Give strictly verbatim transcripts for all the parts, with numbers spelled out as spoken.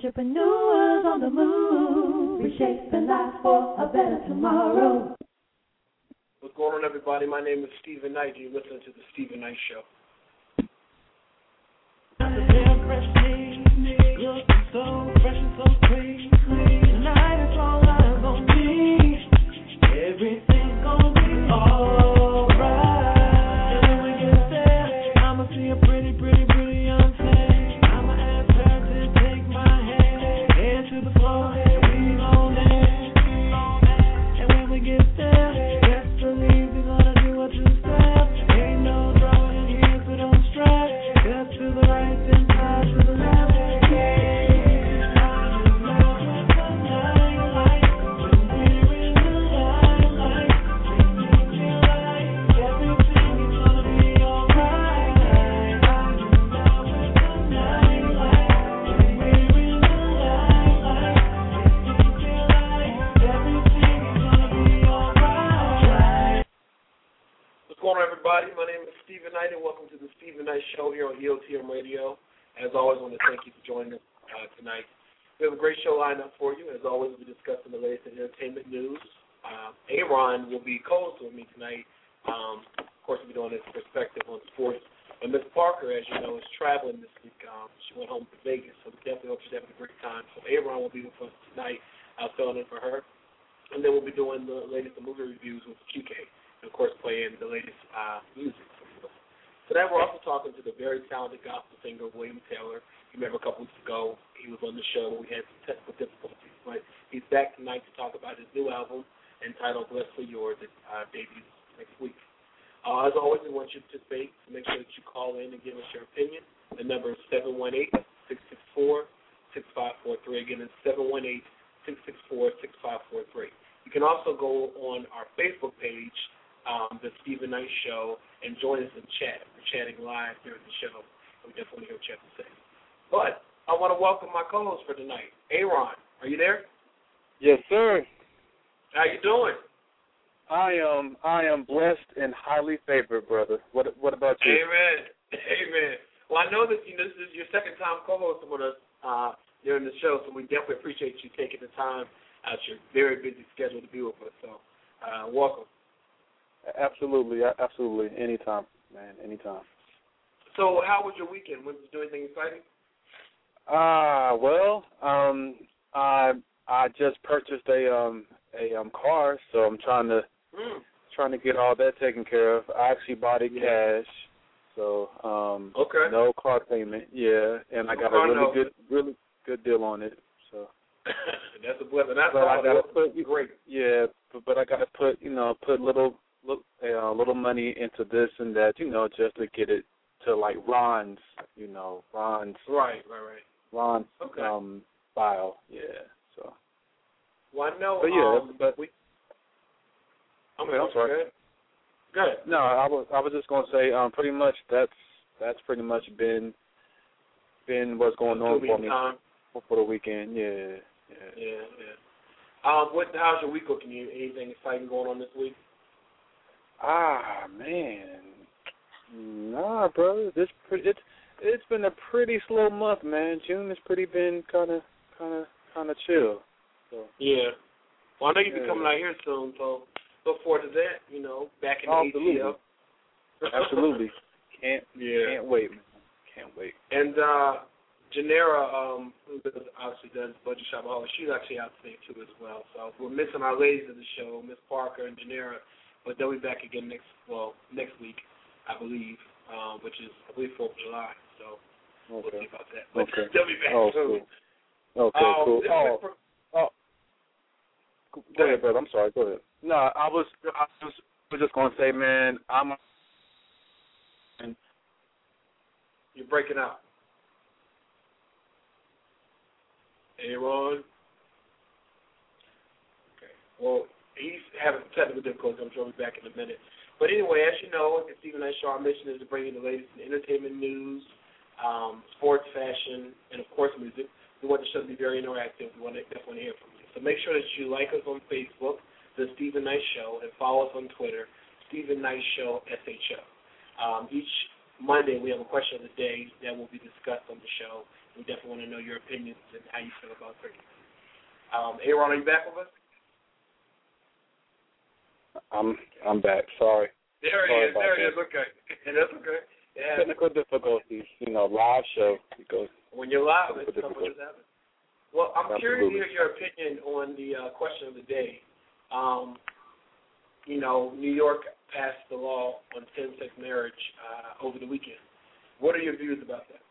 Entrepreneurs on the move, reshaping life for a better tomorrow. What's going on, everybody? My name is Stephen Knight. You're listening to The Stephen Knight Show. So fresh and so clean, clean. Tonight it's all eyes on me. Everything's gonna be alright. And when we get there, I'ma see a pretty, pretty, pretty young thing. I'ma ask her to take my hand, head to the floor, and we gon' dance. And when we get there, best believe we're gonna do what you said. Ain't no drama in here, so don't stress. Step to the right, then side to the left. Everybody, my name is Stephen Knight, and welcome to the Stephen Knight Show here on E O T M Radio. As always, I want to thank you for joining us uh, tonight. We have a great show lined up for you. As always, we'll be discussing the latest in entertainment news. Uh, Aaron will be co-hosting with me tonight. Um, of course, we'll be doing his perspective on sports. And Miss Parker, as you know, is traveling this week. Um, she went home to Vegas, so we definitely hope she's having a great time. So Aaron will be with us tonight. I'll fill in for her. And then we'll be doing the latest movie reviews with Q K. And, of course, playing the latest uh, music. So that we're also talking to the very talented gospel singer, William Taylor. You remember a couple weeks ago, he was on the show. We had some technical difficulties. But he's back tonight to talk about his new album entitled Blessed for Yours that uh, debuts next week. Uh, as always, we want you to participate. So make sure that you call in and give us your opinion. The number is seven one eight, six six four, six five four three. Again, it's seven one eight, six six four, six five four three. You can also go on our Facebook page, Um, the Stephen Knight Show, and join us in chat. We're chatting live during the show. We definitely want to hear what you have to say. But I want to welcome my co-host for tonight, Aaron. Are you there? Yes, sir. How you doing? I am. I am blessed and highly favored, brother. What What about you? Amen. Amen. Well, I know that you know, this is your second time co-hosting with us uh, during the show, so we definitely appreciate you taking the time out your very busy schedule to be with us. So, uh, welcome. Absolutely, absolutely. Anytime, man, anytime. So how was your weekend? Was you doing anything exciting? Ah, uh, well, um, I I just purchased a um a um car, so I'm trying to mm. trying to get all that taken care of. I actually bought it yeah. cash, so um okay. no car payment, yeah, and I got a really no. good really good deal on it. So that's a blessing. That's but all. I gotta put great. Yeah, but, but I gotta put you know put little. Look, uh, little money into this and that, you know, just to get it to like Ron's, you know, Ron's, right, right, right, Ron's okay. um file, yeah. So, well, I know, but yeah, um, but we. I'm, okay, I'm sorry. Good. Good. No, I was I was just gonna say, um, pretty much that's that's pretty much been been what's going on for me for, for the weekend, yeah, yeah, yeah, yeah. Um, what? How's your week looking? Anything exciting going on this week? Ah, man, nah, brother. This pretty, it's it's been a pretty slow month, man. June has pretty been kind of kind of kind of chill. So. Yeah. Well, I know you'll yeah. be coming out here soon, so look forward to that. You know, back in oh, the absolutely. A T L. Absolutely. Can't yeah. Can't wait, man. Can't wait. And uh, Janera, um, who does, obviously does Budget Shopaholic, she's actually out today too as well. So we're missing our ladies of the show, Miss Parker and Janera. But they'll be back again next, well, next week, I believe, um, which is, I believe, fourth of July. So okay. we'll see about that. But okay. they'll be back oh, soon. Cool. Okay, um, cool. Oh, for, oh. Go, go ahead, brother. I'm sorry. Go ahead. No, I was, I was, was just going to say, man, I'm. You're breaking out. Aaron? Okay. Well, he's having technical difficulties. I'm sure he'll be back in a minute. But anyway, as you know, the Stephen Knight Show, our mission is to bring you the latest in entertainment news, um, sports, fashion, and, of course, music. We want the show to be very interactive. We want to definitely hear from you. So make sure that you like us on Facebook, The Stephen Knight Show, and follow us on Twitter, Stephen Knight Show, S H O. Um, each Monday we have a question of the day that will be discussed on the show. We definitely want to know your opinions and how you feel about cricket. Um, Aaron, are you back with us? I'm I'm back. Sorry. There he is. There he is. Okay. That's okay. Yeah. Technical difficulties. You know, live show. Because when you're live, it's something that's happening. Well, I'm Absolutely. curious to hear your opinion on the uh, question of the day. Um, you know, New York passed the law on same-sex marriage uh, over the weekend. What are your views about that?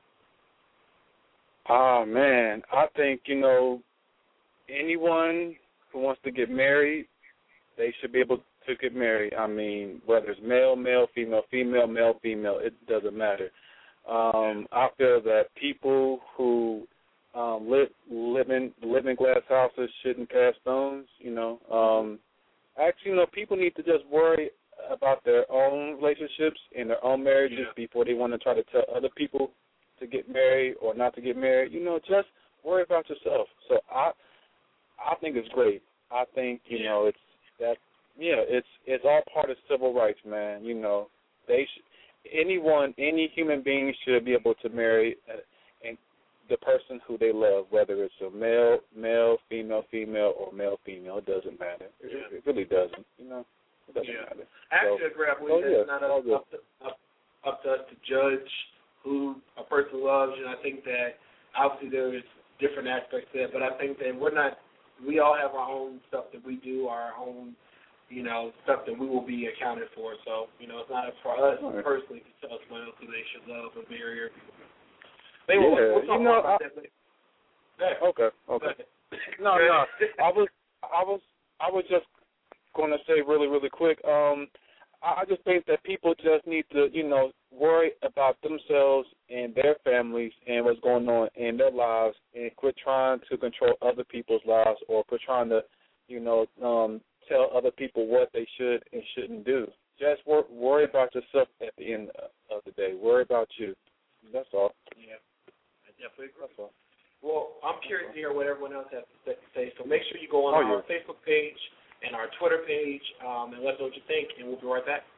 Oh, man. I think, you know, anyone who wants to get married, they should be able to get married. I mean, whether it's male, male, female, female, male, female, it doesn't matter. Um, I feel that people who um, live, live, in, live in glass houses shouldn't cast stones, you know. Um, actually, you know, people need to just worry about their own relationships and their own marriages yeah. before they want to try to tell other people to get married or not to get married. You know, just worry about yourself. So I I think it's great. I think, you yeah. know, it's that, yeah, it's it's all part of civil rights, man. You know, they sh- anyone, any human being should be able to marry uh, and the person who they love, whether it's a male, male, female, female, or male, female. It doesn't matter. It, yeah. it really doesn't, you know. It doesn't yeah. matter. Actually, so, I agree. I believe oh, that yeah, it's not up, up, to, up, up to us to judge who a person loves, and I think that obviously there's different aspects there, but I think that we're not, we all have our own stuff that we do, our own, you know, stuff that we will be accounted for. So, you know, it's not up for us right. personally to tell someone else who they should love or marry or maybe yeah, we'll, we'll talk you know, about I, that later. Okay, okay. No, no, I was, I was, I was just going to say really, really quick. Um, I just think that people just need to, you know, worry about themselves and their families and what's going on in their lives, and quit trying to control other people's lives or quit trying to, you know, um, tell other people what they should and shouldn't do. Just wor- worry about yourself at the end of the day. Worry about you. That's all. Yeah, I definitely agree. That's all. Well, I'm curious to hear what everyone else has to say, so make sure you go on oh, our yeah. Facebook page and our Twitter page um, and let us know what you think, and we'll be right back.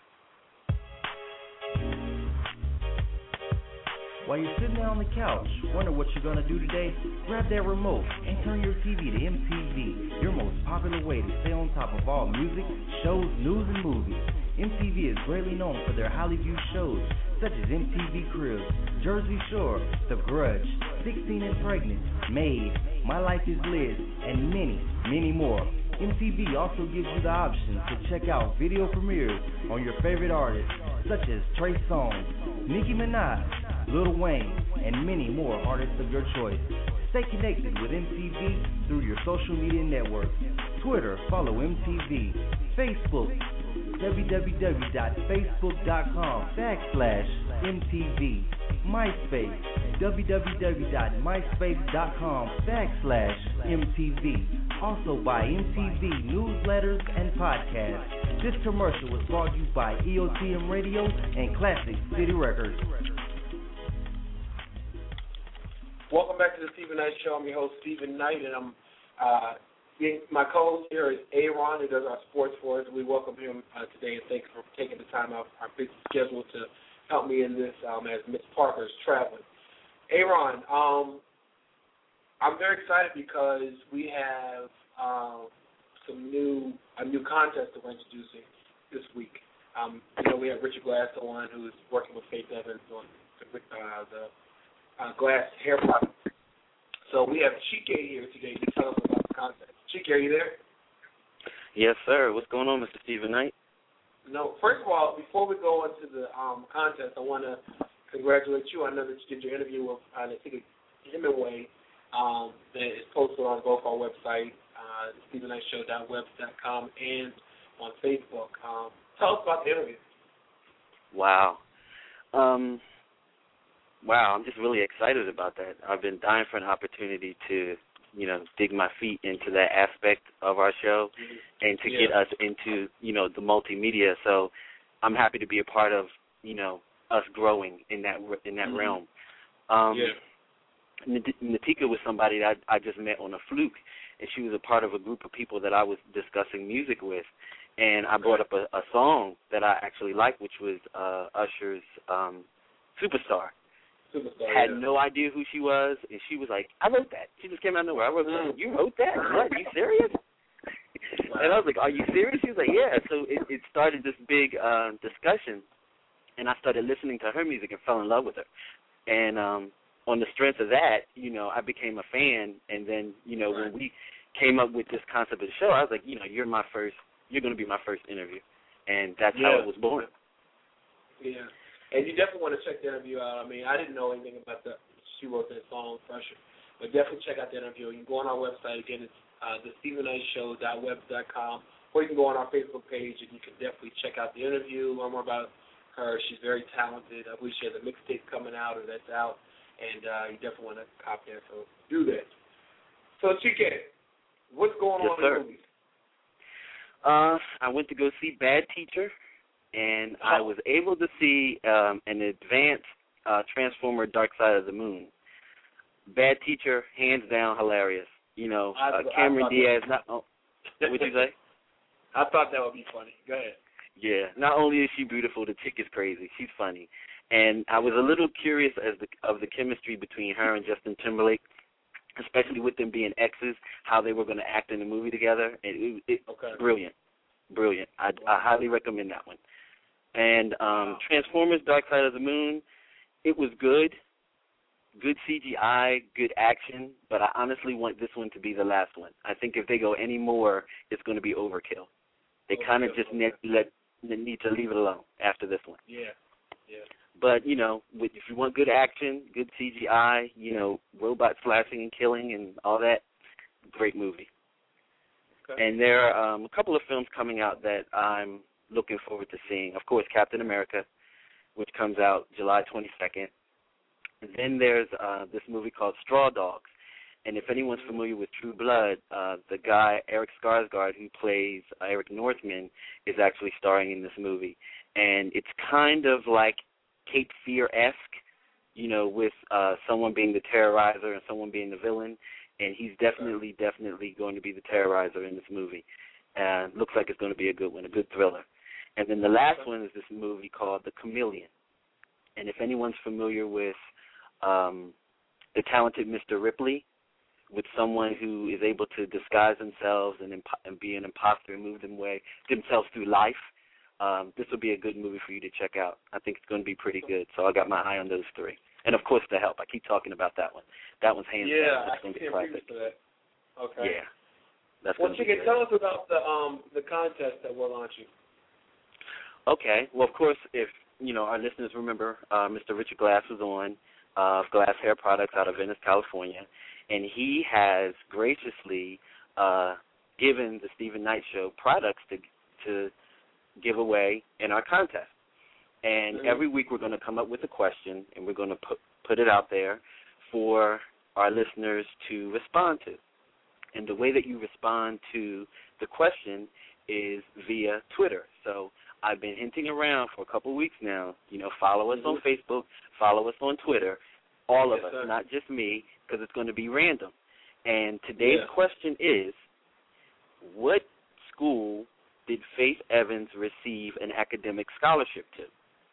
While you're sitting there on the couch, wonder what you're going to do today? Grab that remote and turn your T V to M T V, your most popular way to stay on top of all music, shows, news, and movies. M T V is greatly known for their highly viewed shows such as M T V Cribs, Jersey Shore, The Grudge, sixteen and Pregnant, Made, My Life is Liz, and many, many more. M T V also gives you the option to check out video premieres on your favorite artists such as Trey Songz, Nicki Minaj, Lil Wayne, and many more artists of your choice. Stay connected with M T V through your social media networks. Twitter, follow M T V. Facebook, www.facebook.com backslash MTV. MySpace, www.myspace.com backslash MTV. Also by M T V newsletters and podcasts. This commercial was brought to you by E O T M Radio and Classic City Records. Welcome back to the Stephen Knight Show. I'm your host, Stephen Knight, and I'm uh, my co-host here is Aaron, who does our sports for us. We welcome him uh, today, and thanks for taking the time out of our busy schedule to help me in this um, as Miss Parker's traveling. Aaron, um, I'm very excited because we have um, some new a new contest that we're introducing this week. Um, you know, we have Richard Glass on, who's working with Faith Evans on uh, the Uh, glass hair product. So we have Chike here today to tell us about the contest. Chike, are you there? Yes, sir. What's going on, Mister Stephen Knight? No. First of all, before we go on to the um, contest, I want to congratulate you. I know that you did your interview with uh, Natika Hemingway um, that is posted on both our website, uh, stephen knight show dot web dot com, and on Facebook. Um, tell us about the interview. Wow. Um. Wow, I'm just really excited about that. I've been dying for an opportunity to, you know, dig my feet into that aspect of our show and to yeah. get us into, you know, the multimedia. So I'm happy to be a part of, you know, us growing in that in that mm-hmm. realm. Um, yeah. Natika was somebody that I, I just met on a fluke, and she was a part of a group of people that I was discussing music with. and I brought up a, a song that I actually liked, which was uh, Usher's um, Superstar. Superstar. Had yeah. no idea who she was, and she was like, I wrote that. She just came out of nowhere. I wrote that. You wrote that? What? Are you serious? Wow. And I was like, are you serious? She was like, yeah. So it, it started this big uh, discussion, and I started listening to her music and fell in love with her. And um, on the strength of that, you know, I became a fan. And then, you know, right. when we came up with this concept of the show, I was like, you know, you're my first, you're going to be my first interview. And that's yeah. how it was born. Yeah. And you definitely want to check the interview out. I mean, I didn't know anything about the, she wrote that song, Pressure. But definitely check out the interview. You can go on our website. Again, it's uh, the Stephen Knight Show dot web dot com. Or you can go on our Facebook page and you can definitely check out the interview, learn more about her. She's very talented. I believe she has a mixtape coming out or that's out. And uh, you definitely want to cop that, so do that. So, Chike, what's going yes, on sir. in the movies? Uh, I went to go see Bad Teacher. And I was able to see um, an advanced uh, Transformer Dark Side of the Moon. Bad Teacher, hands down, hilarious. You know, I, uh, I Cameron Diaz, not, oh, what'd you say? I thought that would be funny. Go ahead. Yeah, not only is she beautiful, the chick is crazy. She's funny. And I was a little curious as the, of the chemistry between her and Justin Timberlake, especially with them being exes, how they were going to act in the movie together. And it, it, okay. Brilliant. Brilliant. I, I highly recommend that one. And um, Transformers Dark Side of the Moon, it was good. Good C G I, good action, but I honestly want this one to be the last one. I think if they go any more, it's going to be overkill. They kind of just okay. need, let, need to leave it alone after this one. Yeah, yeah. But, you know, if you want good action, good C G I, you know, robot slashing and killing and all that, great movie. Okay. And there are um, a couple of films coming out that I'm looking forward to seeing. Of course, Captain America, which comes out July twenty-second. And then there's uh, this movie called Straw Dogs. And if anyone's familiar with True Blood, uh, the guy, Eric Skarsgård, who plays uh, Eric Northman, is actually starring in this movie. And it's kind of like Cape Fear-esque, you know, with uh, someone being the terrorizer and someone being the villain. And he's definitely, definitely going to be the terrorizer in this movie. And uh, looks like it's going to be a good one, a good thriller. And then the last one is this movie called The Chameleon. And if anyone's familiar with um, The Talented Mister Ripley, with someone who is able to disguise themselves and, imp- and be an imposter and move them way, themselves through life, um, this will be a good movie for you to check out. I think it's going to be pretty good. So I got my eye on those three. And, of course, The Help. I keep talking about that one. That one's hands yeah, down. Yeah, I can see a preview for that. Okay. Yeah. That's well, you can tell us about the um the contest that we're launching. Okay. Well, of course, if, you know, our listeners remember, uh, Mister Richard Glass was on uh, Glass Hair Products out of Venice, California, and he has graciously uh, given the Stephen Knight Show products to to give away in our contest. And mm-hmm. every week we're going to come up with a question, and we're going to put put it out there for our listeners to respond to. And the way that you respond to the question is via Twitter. So I've been hinting around for a couple of weeks now, you know, follow us mm-hmm. on Facebook, follow us on Twitter, all of yes, us, sir. Not just me, because it's going to be random. And today's yeah. question is, what school did Faith Evans receive an academic scholarship to?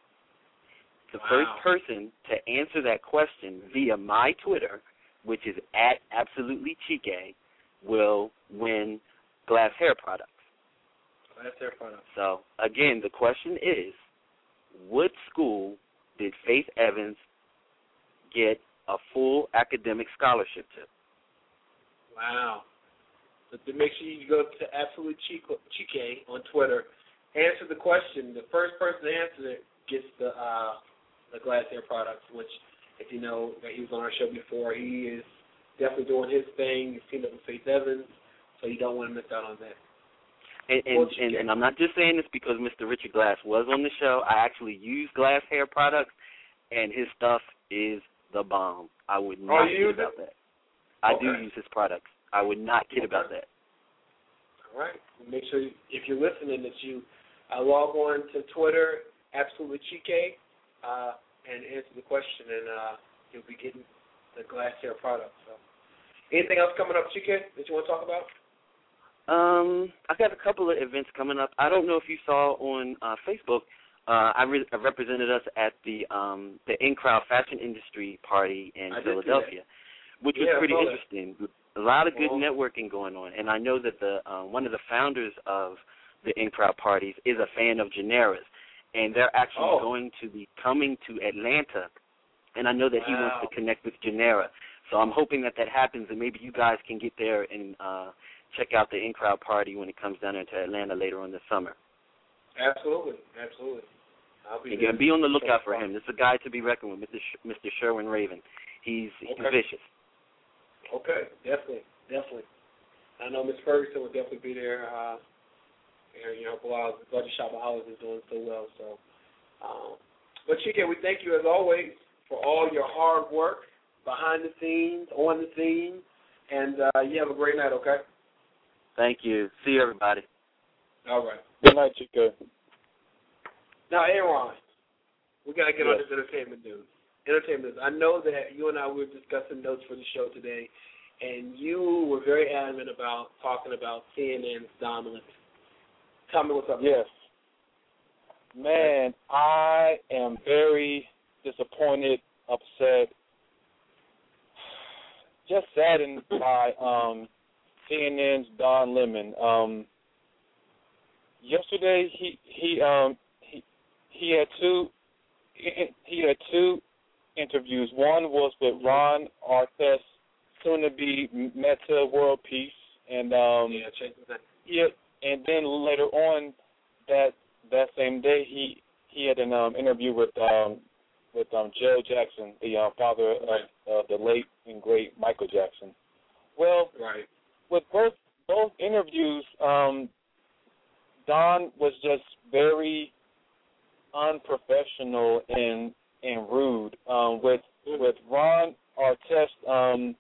The wow. first person to answer that question via my Twitter, which is at AbsolutelyChike, will win Glass Hair Products. Glass Hair Products. So, again, the question is, what school did Faith Evans get a full academic scholarship to? Wow. But to make sure you go to AbsoluteChike on Twitter, answer the question. The first person to answer it gets the uh, the Glass Hair Products, which, if you know that he was on our show before, he is definitely doing his thing. He's teamed up with Faith Evans, so you don't want to miss out on that. And, and, and, and I'm not just saying this because Mister Richard Glass was on the show. I actually use Glass Hair Products, and his stuff is the bomb. I would not oh, kid about it? that. I okay. do use his products. I would not kid okay. about that. All right. Make sure, you, if you're listening, that you uh, log on to Twitter, AbsoluteChike, uh, and answer the question, and uh, you'll be getting the Glass Hair Products. So. Anything else coming up, Chike, that you want to talk about? Um, I got a couple of events coming up. I don't know if you saw on uh, Facebook. Uh, I, re- I represented us at the um, the In-Crowd Fashion Industry Party in I Philadelphia, which was yeah, pretty I interesting. A lot of good well, networking going on, and I know that the uh, one of the founders of the In-Crowd parties is a fan of Janera's, and they're actually oh. going to be coming to Atlanta, and I know that he wow. wants to connect with Janera. So I'm hoping that that happens, and maybe you guys can get there and uh, check out the In-Crowd party when it comes down into Atlanta later on this summer. Absolutely, absolutely. I'll be Again, be on the lookout for him. This is a guy to be reckoned with, Mister Sh- Mister Sherwin Raven. He's, he's okay. vicious. Okay, definitely, definitely. I know Miss Ferguson will definitely be there. Uh, and, you know, while the Budget Shop of Hollis is doing so well. So, um, but Chika, we thank you as always for all your hard work behind the scenes, on the scene, and uh, you have a great night. Okay. Thank you. See you, everybody. All right. Good night, Chico. Now, Aaron, we got to get yes. on this entertainment news. Entertainment news. I know that you and I were discussing notes for the show today, and you were very adamant about talking about C N N's Don Lemon. Tell me what's up. Yes. Man, I am very disappointed, upset, just saddened by um, C N N's Don Lemon. Um, yesterday, he he um he he had two he had two interviews. One was with Ron Artest, soon to be Meta World Peace, and um yeah, check that. yeah, and then later on that that same day, he he had an um, interview with um with um Joe Jackson, the uh, father of uh, the late and great Michael Jackson. Well, right. with both both interviews, um, Don was just very unprofessional and and rude. Um, with with Ron Artest, um,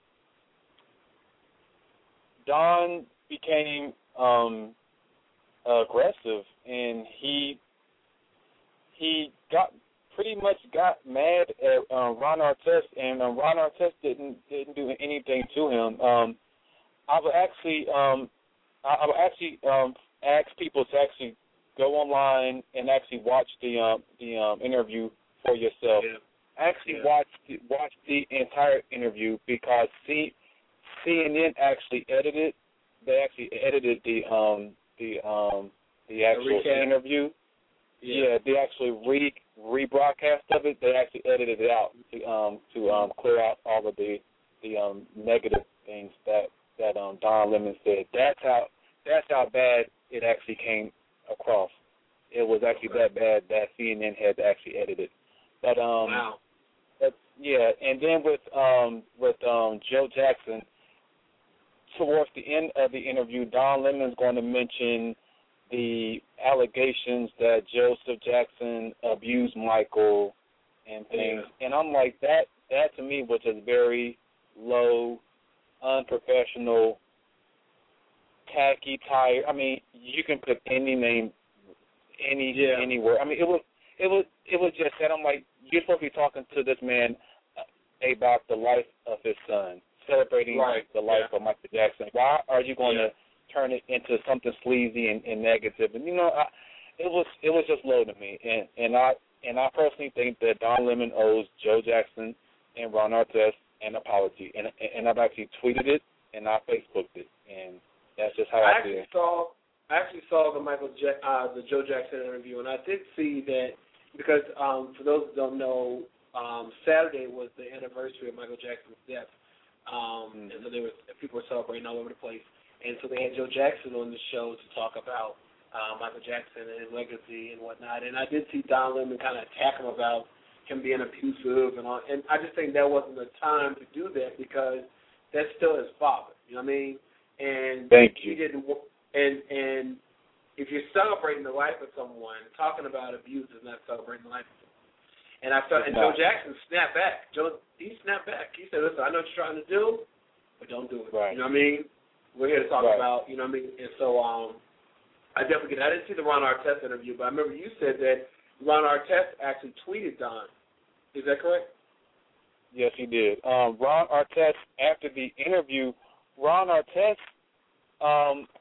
Don became um, aggressive, and he he got pretty much got mad at uh, Ron Artest, and uh, Ron Artest didn't didn't do anything to him. Um, I would actually um, I, I would actually um, ask people to actually go online and actually watch the um, the um, interview for yourself. Yeah. Actually yeah. watch the, watch the entire interview, because C, CNN actually edited. They actually edited the um the um the actual the interview. Yeah. yeah, they actually re rebroadcast of it. They actually edited it out to um to um clear out all of the the um negative things that that um Don Lemon said. That's how that's how bad it actually came across. It was actually okay. that bad that C N N had to actually edit it. But um wow. but, yeah, and then with um with um Joe Jackson, towards the end of the interview, Don Lemon's going to mention the allegations that Joseph Jackson abused Michael and things. Yeah. And I'm like, that that to me was just very low, unprofessional, tacky, tired. I mean, you can put any name, any yeah. any word. I mean, it was it was it was just that. I'm like, you're supposed to be talking to this man about the life of his son, celebrating right. the life yeah. of Michael Jackson. Why are you going yeah. to turn it into something sleazy and, and negative? And you know, I, it was it was just low to me. And and I and I personally think that Don Lemon owes Joe Jackson and Ron Artest an apology. And and I've actually tweeted it and I Facebooked it, and that's just how I, I, actually feel. saw I actually saw the Michael ja- uh, the Joe Jackson interview, and I did see that because um, for those who don't know, um, Saturday was the anniversary of Michael Jackson's death, um, mm-hmm. and so there was people were celebrating all over the place, and so they had Joe Jackson on the show to talk about uh, Michael Jackson and his legacy and whatnot, and I did see Don Lemon kind of attack him about him being abusive and all, and I just think that wasn't the time to do that because that's still his father, you know what I mean? And Thank you. He didn't, and and if you're celebrating the life of someone, talking about abuse is not celebrating the life of someone. And I felt, and Joe Jackson snapped back. Joe, he snapped back. He said, "Listen, I know what you're trying to do, but don't do it." Right. You know what I mean? We're here to talk right. about, you know what I mean? And so, um, I definitely, I didn't see the Ron Artest interview, but I remember you said that Ron Artest actually tweeted Don. Is that correct? Yes, he did. Um, Ron Artest, after the interview, Ron Artest um,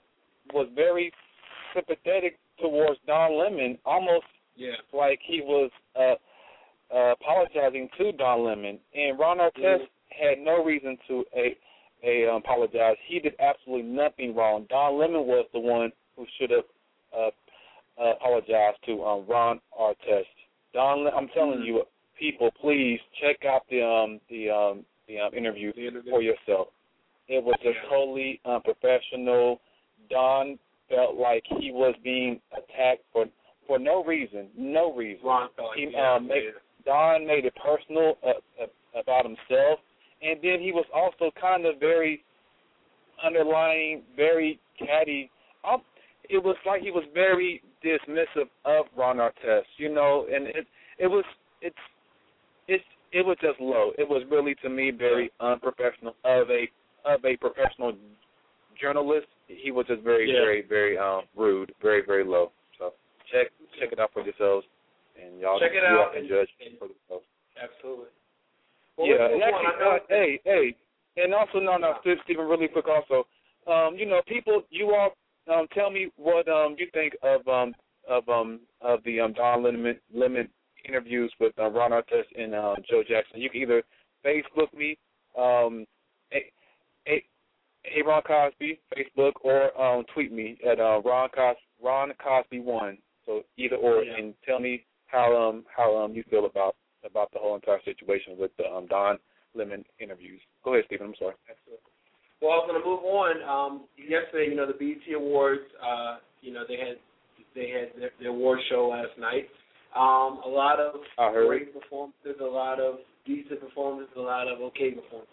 was very sympathetic towards Don Lemon, almost yeah. like he was uh, uh, apologizing to Don Lemon. And Ron Artest mm-hmm. had no reason to a, a, um, apologize. He did absolutely nothing wrong. Don Lemon was the one who should have uh, uh, apologized to um, Ron Artest. Don, I'm telling mm-hmm. you, people, please check out the um, the um, the um, interview the interview for yourself. It was just yeah. totally unprofessional. Don felt like he was being attacked for for no reason, no reason. Ron thought, he, yeah, um, made, Don made it personal uh, uh, about himself, and then he was also kind of very underlying, very catty. Um, it was like he was very dismissive of Ron Artest, you know, and it it was it's it's it was just low. It was really, to me, very unprofessional of a of a professional journalist. He was just very, yeah. very, very um, rude, very, very low. So check check it out for yourselves, and y'all check it you out can and, judge and, for yourselves. Absolutely. Well, yeah, and actually, uh, hey, hey, and also, no, no, Stephen, really quick, also, um, you know, people, you all um, tell me what um you think of um of um of the um Don Lemon Lemon interviews with uh, Ron Artest and uh, Joe Jackson. You can either Facebook me, um, a, a, a Ron Cosby, Facebook, or um, tweet me at uh, Ron Cos Ron Cosby one. So either or, yeah. and tell me how um how um you feel about about the whole entire situation with the um, Don Lemon interviews. Go ahead, Stephen. I'm sorry. Absolutely. Well, I was going to move on. Um, yesterday, you know, the B E T Awards. Uh, you know, they had they had their, their award show last night. Um, a lot of great performances, a lot of decent performances, a lot of okay performances.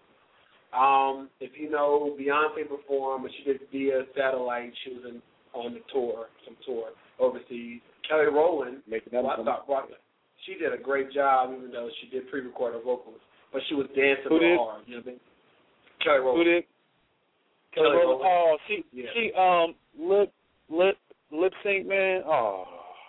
Um, if you know, Beyonce performed, but she did via satellite. She was in, on the tour, some tour overseas. Kelly Rowland, well, I thought, well, she did a great job, even though she did pre-recorded vocals, but she was dancing Who real did? hard. You know what I mean? Kelly Rowland. Who did? Kelly, Kelly Rowland. Oh, she yeah. she um lip lip lip sync, man. Oh.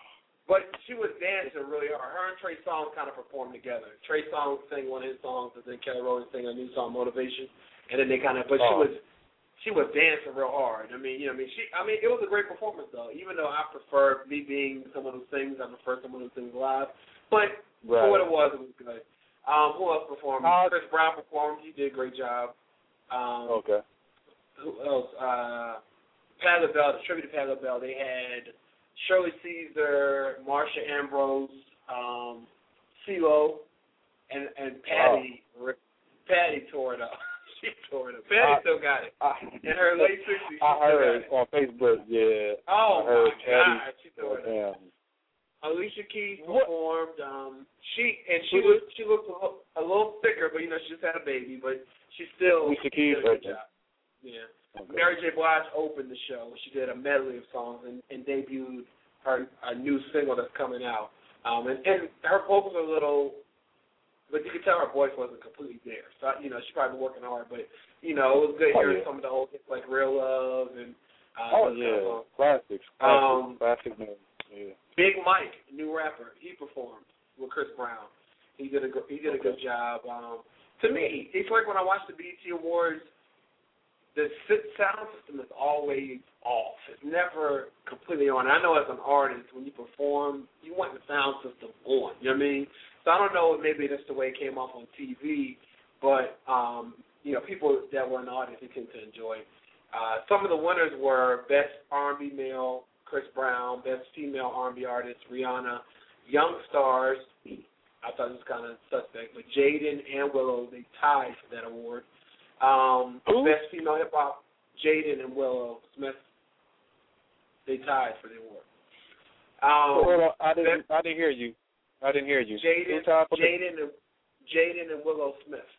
But she was dancing really hard. Her and Trey Songz kind of performed together. Trey Songz sang one of his songs, and then Kelly Rowland sang a new song, Motivation. And then they kind of, but oh. she was, she was dancing real hard. I mean, you know, I mean, she, I mean, it was a great performance though. Even though I prefer me being someone who sings, I prefer someone who sings live. But right. for what it was, it was good. Um, who else performed? Uh, Chris Brown performed. He did a great job. Um, okay. Who else? Uh, Patti LaBelle, the tribute to Patti LaBelle. They had Shirley Caesar, Marsha Ambrose, um, CeeLo, and and Patty. Oh. Patty tore it up. She tore it up. Patty I, still got it. I, In her late sixties, she I still heard got it. on Facebook, yeah. Oh I heard my Patty, God, she tore it up. Alicia Keys performed. Um, she and she was she looked a little, a little thicker, but you know she just had a baby, but she still Alicia Keys did a good okay. job. Yeah. Okay. Mary J. Blige opened the show. She did a medley of songs and, and debuted her a new single that's coming out. Um, and, and her vocals are a little, but you could tell her voice wasn't completely there. So, you know, she's probably working hard. But, you know, it was good oh, hearing yeah. some of the old hits like Real Love and uh, oh, yeah, kind of classics. Classic, um, classic names. Yeah. Big Mike, new rapper, he performed with Chris Brown. He did a he did a okay. good job. Um, to me, it's like when I watch the B E T Awards, the sound system is always off. It's never completely on. I know as an artist, when you perform, you want the sound system on. You know what I mean? So I don't know if maybe that's the way it came off on T V, but, um, you know, people that were in the audience, they tend to enjoy it. Uh, some of the winners were Best R and B Male, Chris Brown, Best Female R and B Artist, Rihanna, Young Stars. I thought it was kind of suspect, but Jaden and Willow, they tied for that award. Um, Best Female Hip Hop, Jaden and Willow Smith, they tied for the award. Um, hold on, I didn't, I didn't hear you. I didn't hear you. Jaden, Jaden, and Jaden and Willow Smith.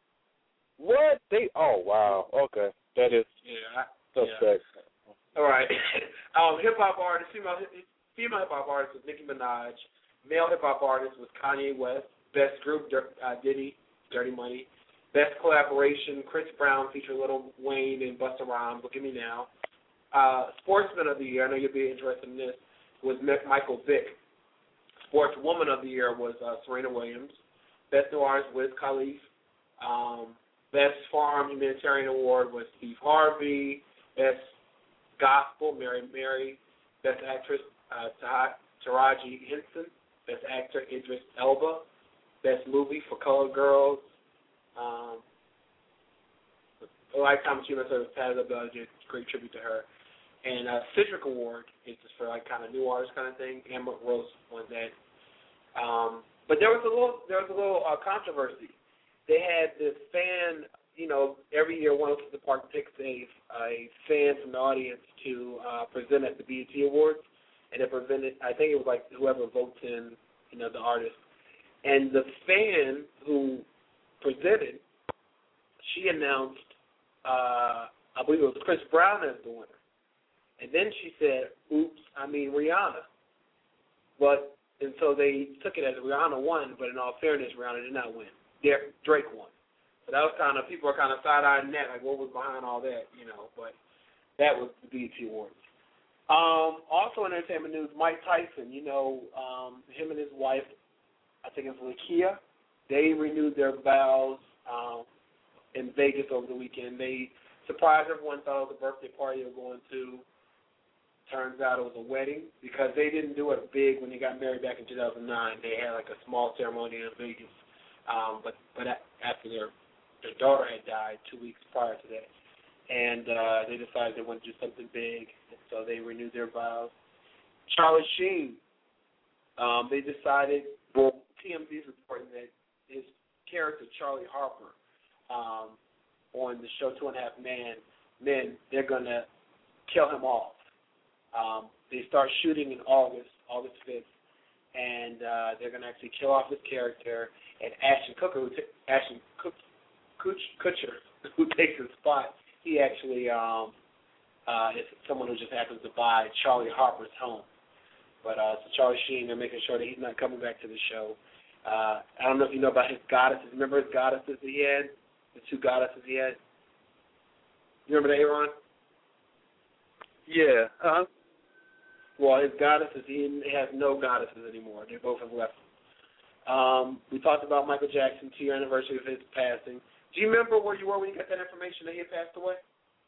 What they? Oh wow. Okay, that is yeah, suspect. Yeah. All right. um, hip hop artist, female female hip hop artist was Nicki Minaj. Male hip hop artist was Kanye West. Best group, uh, Diddy, Dirty Money. Best collaboration, Chris Brown featuring Lil Wayne and Busta Rhymes, Look at Me Now. Uh, Sportsman of the Year, I know you'll be interested in this, was Michael Vick. Sportswoman of the Year was uh, Serena Williams. Best New Artist, Wiz Khalifa. Um, Best Farm Humanitarian Award was Steve Harvey. Best Gospel, Mary Mary. Best Actress, uh, Taraji Henson. Best Actor, Idris Elba. Best Movie for Colored Girls. Um, Lifetime Achievement Service, Patti LaBelle, did a great tribute to her. And uh, Cedric Award is just for like kind of new artists kind of thing. Amber Rose won that. Um, but there was a little there was a little uh, controversy. They had this fan, you know, every year One oh Two The Park picks a a fan from the audience to uh, present at the B E T Awards, and it presented. I think it was like whoever votes in, you know, the artist. And the fan who presented, she announced, uh, I believe it was Chris Brown as the winner. And then she said, oops, I mean Rihanna. But, and so they took it as Rihanna won, but in all fairness, Rihanna did not win. Drake won. So that was kind of, people are kind of side-eyeing that, like what was behind all that, you know. But that was the B E T Awards. Um, also in entertainment news, Mike Tyson, you know, um, him and his wife, I think it's Lakia, they renewed their vows um, in Vegas over the weekend. They surprised everyone, thought it was a birthday party they were going to. Turns out it was a wedding because they didn't do it big when they got married back in two thousand nine. They had like a small ceremony in Vegas, um, but but after their their daughter had died two weeks prior to that, and uh, they decided they wanted to do something big, and so they renewed their vows. Charlie Sheen, um, they decided. Well, T M Z is reporting that his character Charlie Harper um, on the show Two and a Half Men, Men, they're gonna kill him off. Um, they start shooting in August, August fifth, and uh, they're going to actually kill off his character. And Ashton Kutcher, who t- Ashton Kutcher, who takes his spot, he actually um, uh, is someone who just happens to buy Charlie Harper's home. But uh, so Charlie Sheen, they're making sure that he's not coming back to the show. Uh, I don't know if you know about his goddesses. Remember his goddesses that he had? The two goddesses he had? You remember that, Aaron? Yeah. Uh-huh. Well, his goddesses, he has no goddesses anymore. They both have left. Um, we talked about Michael Jackson, two-year anniversary of his passing. Do you remember where you were when you got that information that he had passed away?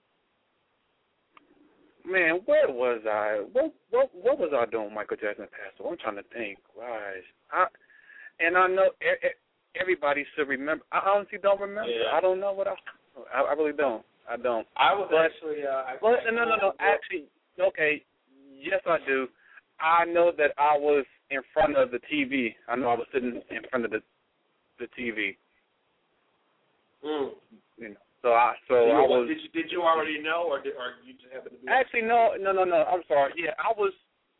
Man, where was I? What what what was I doing when Michael Jackson passed away? I'm trying to think. Right. I, and I know everybody should remember. I honestly don't remember. Yeah. I don't know what I, I. I really don't. I don't. I was but, actually. Uh, I, well, no, no, no. Actually, okay. Yes, I do. I know that I was in front of the T V. I know I was sitting in front of the the T V. Mm. You know, so I so you, I was. Did you did you already know, or did, or you just happened to be? Actually, no, no, no, no. I'm sorry. Yeah, I was.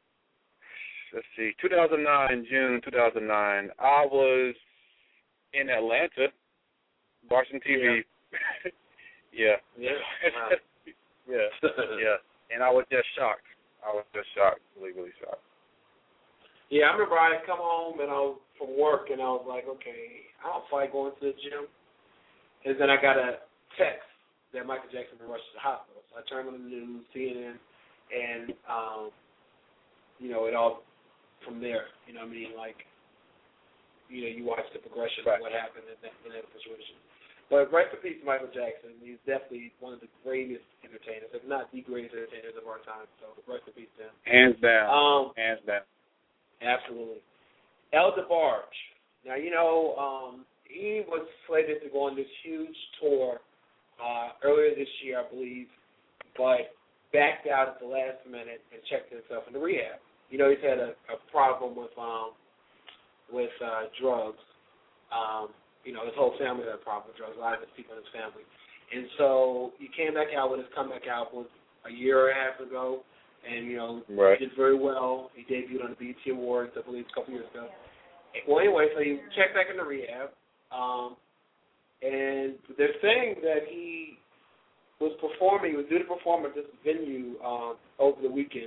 Let's see, two thousand nine, June two thousand nine. I was in Atlanta, watching T V. Yeah. Yeah. Yeah. Yeah. Yeah. And I was just shocked. I was just shocked, really, really shocked. Yeah, I remember I had come home and I was from work and I was like, okay, I don't feel like going to the gym. And then I got a text that Michael Jackson had rushed to the hospital. So I turned on the news, C N N, and um, you know, it all from there. You know what I mean? Like, you know, you watch the progression right. of what happened in that, in that situation. But rest in peace, Michael Jackson. He's definitely one of the greatest entertainers, if not the greatest entertainers of our time. So rest in peace to him. Hands down. Um, Hands down. Absolutely. El DeBarge. Now, you know, um, he was slated to go on this huge tour uh, earlier this year, I believe, but backed out at the last minute and checked himself into rehab. You know, he's had a, a problem with um, with uh, drugs. Um, You know, his whole family had a problem with drugs, a lot of his people in his family. And so he came back out with his comeback album a year and a half ago, and, you know, right. did very well. He debuted on the B E T Awards, I believe, a couple years ago. Well, anyway, so he checked back into rehab, um, and they're saying that he was performing, he was due to perform at this venue um, over the weekend,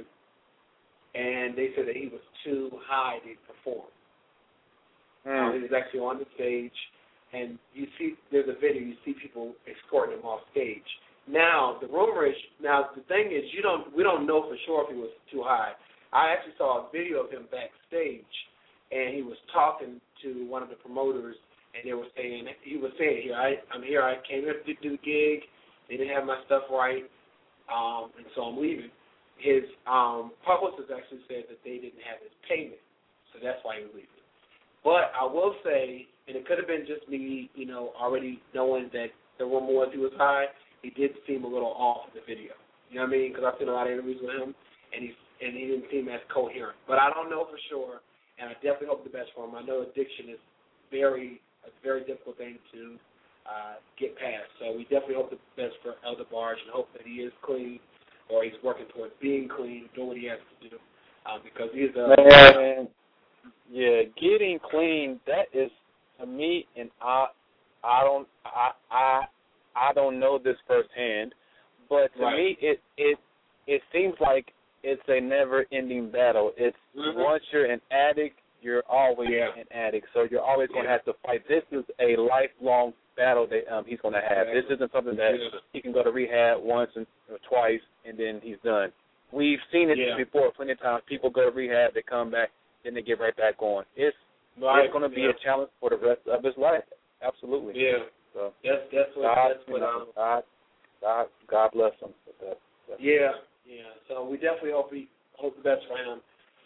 and they said that he was too high to perform. Mm. Um, he was actually on the stage. And you see, there's a video, you see people escorting him off stage. Now, the rumor is, now the thing is, you don't, we don't know for sure if he was too high. I actually saw a video of him backstage, and he was talking to one of the promoters, and they were saying, he was saying, here, I, I'm here, I came here to do the gig, they didn't have my stuff right, um, and so I'm leaving. His um, publicist actually said that they didn't have his payment, so that's why he was leaving. But I will say, and it could have been just me, you know, already knowing that the rumor was he was high, he did seem a little off in the video. You know what I mean? Because I've seen a lot of interviews with him, and he and he didn't seem as coherent. But I don't know for sure, and I definitely hope the best for him. I know addiction is very a very difficult thing to uh, get past. So we definitely hope the best for Elder Barge and hope that he is clean, or he's working towards being clean, doing what he has to do, uh, because he's a man. Yeah, getting clean. That is to me, and I, I don't, I, I, I don't know this firsthand, but to right. me, it, it, it seems like it's a never-ending battle. It's mm-hmm. once you're an addict, you're always yeah. an addict, so you're always going to yeah. have to fight. This is a lifelong battle that um, he's going to have. Exactly. This isn't something that yeah. he can go to rehab once and or twice and then he's done. We've seen it yeah. before plenty of times. People go to rehab, they come back, then they get right back on. It's right. it's going to be yeah. a challenge for the rest of his life. Absolutely. Yeah. So that's that's what God, that's what know, um, God, God, God bless him. With that. That's yeah. Yeah. So we definitely hope he hope the best for him.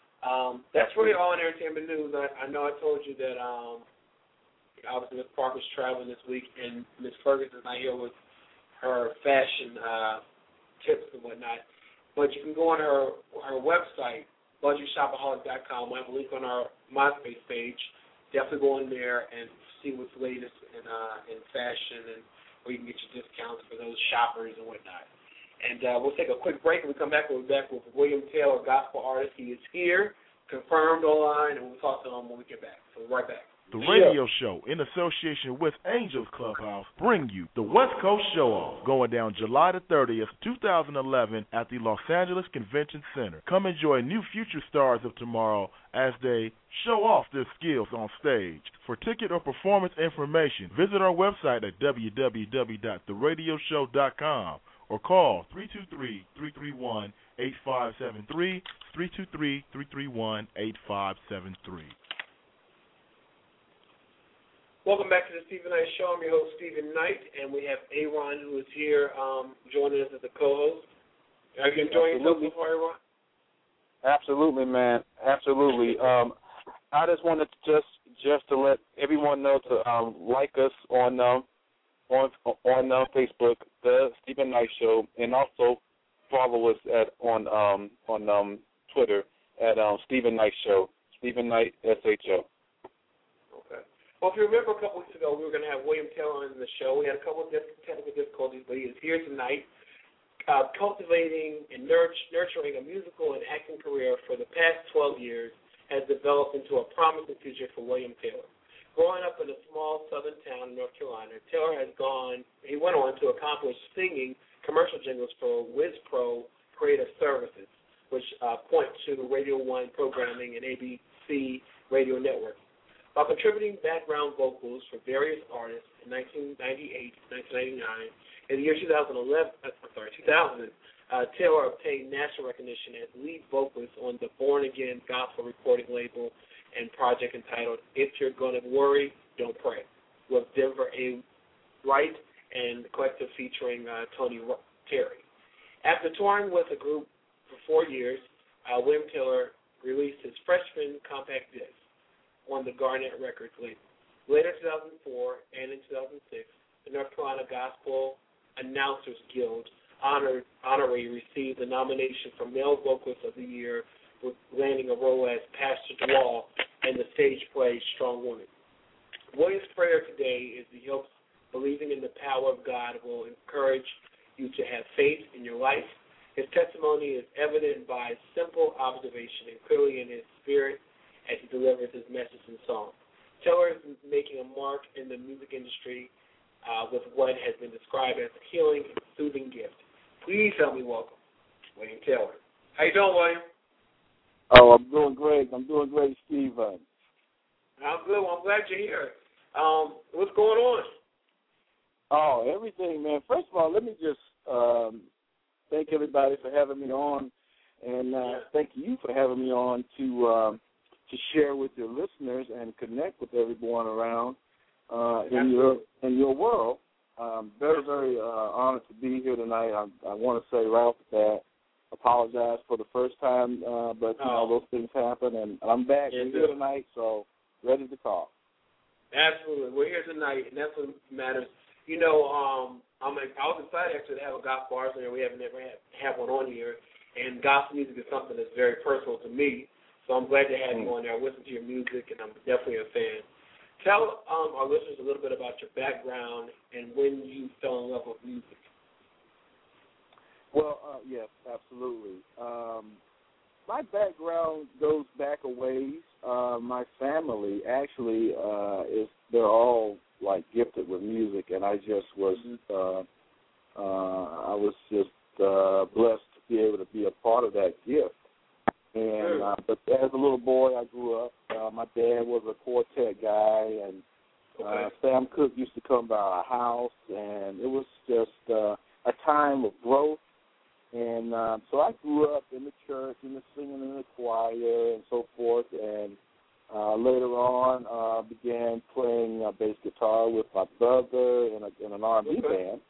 Um, that's really all in entertainment news. I, I know I told you that um, obviously Miss Parker's traveling this week, and Miss Ferguson's not here with her fashion uh, tips and whatnot. But you can go on her her website, budget shopaholic dot com. We have a link on our MySpace page. Definitely go in there and see what's latest in uh, in fashion, and where you can get your discounts for those shoppers and whatnot. And uh, we'll take a quick break, and we come back. We'll be back with William Taylor, gospel artist. He is here, confirmed online, and we'll talk to him when we get back. So we'll be right back. The radio show, in association with Angels Clubhouse, bring you the West Coast Show-Off, going down July the thirtieth, twenty eleven, at the Los Angeles Convention Center. Come enjoy new future stars of tomorrow as they show off their skills on stage. For ticket or performance information, visit our website at w w w dot the radio show dot com or call three two three, three three one, eight five seven three, three two three, three three one, eight five seven three. Welcome back to the Stephen Knight Show. I'm your host, Stephen Knight, and we have Aaron, who is here um, joining us as a co-host. Are you enjoying yourself so far, Aaron? Absolutely, man. Absolutely. Um, I just wanted to just just to let everyone know to um, like us on um, on on uh, Facebook, the Stephen Knight Show, and also follow us at on um, on um, Twitter at um, Stephen Knight Show, Stephen Knight S H O. Okay. Well, if you remember a couple weeks ago, we were going to have William Taylor on the show. We had a couple of technical difficulties, but he is here tonight, uh, cultivating and nurturing a musical and acting career for the past twelve years has developed into a promising future for William Taylor. Growing up in a small southern town in North Carolina, Taylor has gone, he went on to accomplish singing commercial jingles for WizPro Creative Services, which uh, point to Radio one programming and A B C Radio Network. While contributing background vocals for various artists in nineteen ninety-eight, nineteen ninety-nine, in the year two thousand eleven, uh, I'm sorry, two thousand, uh, Taylor obtained national recognition as lead vocalist on the Born Again gospel recording label and project entitled If You're Gonna Worry, Don't Pray, with Denver A. Wright and the collective featuring uh, Tony Terry. After touring with the group for four years, uh, William Taylor released his freshman compact disc on the Garnet Records label. Later in two thousand four and in two thousand six, the North Carolina Gospel Announcers Guild honored, honoree received the nomination for Male Vocalist of the Year, with landing a role as Pastor Dwall in the stage play Strong Woman. William's prayer today is that he hopes believing in the power of God will encourage you to have faith in your life. His testimony is evident by simple observation and clearly in his spirit as he delivers his message in song. Taylor is making a mark in the music industry uh, with what has been described as a healing and soothing gift. Please help me welcome William Taylor. How you doing, William? Oh, I'm doing great. I'm doing great, Steve. I'm good. Well, I'm glad you're here. Um, what's going on? Oh, everything, man. First of all, let me just um, thank everybody for having me on, and uh, yeah. thank you for having me on to um, to share with your listeners and connect with everyone around uh, in your in your world. Um, very, very uh, honored to be here tonight. I, I want to say right off the bat, apologize for the first time, uh, but you know, those things happen, and I'm back. Yeah, We're here tonight, so ready to talk. Absolutely. We're here tonight, and that's what matters. You know, um, I'm, I was excited actually to have a gospel artist here. We haven't ever had, had one on here, and gospel music is something that's very personal to me, so I'm glad to have mm. you on there. I listen to your music, and I'm definitely a fan. Tell um, our listeners a little bit about your background and when you fell in love with music. Well, uh, yes, absolutely. Um, my background goes back a ways. Uh, my family actually uh, is they're all like gifted with music, and I just was uh, uh, I was just uh, blessed to be able to be a part of that gift. And uh, but as a little boy, I grew up. Uh, my dad was a quartet guy, and uh, okay. Sam Cooke used to come by our house, and it was just uh, a time of growth. And uh, so I grew up in the church, in the singing in the choir, and so forth. And uh, later on, uh, began playing uh, bass guitar with my brother in, a, in an R and B okay. band.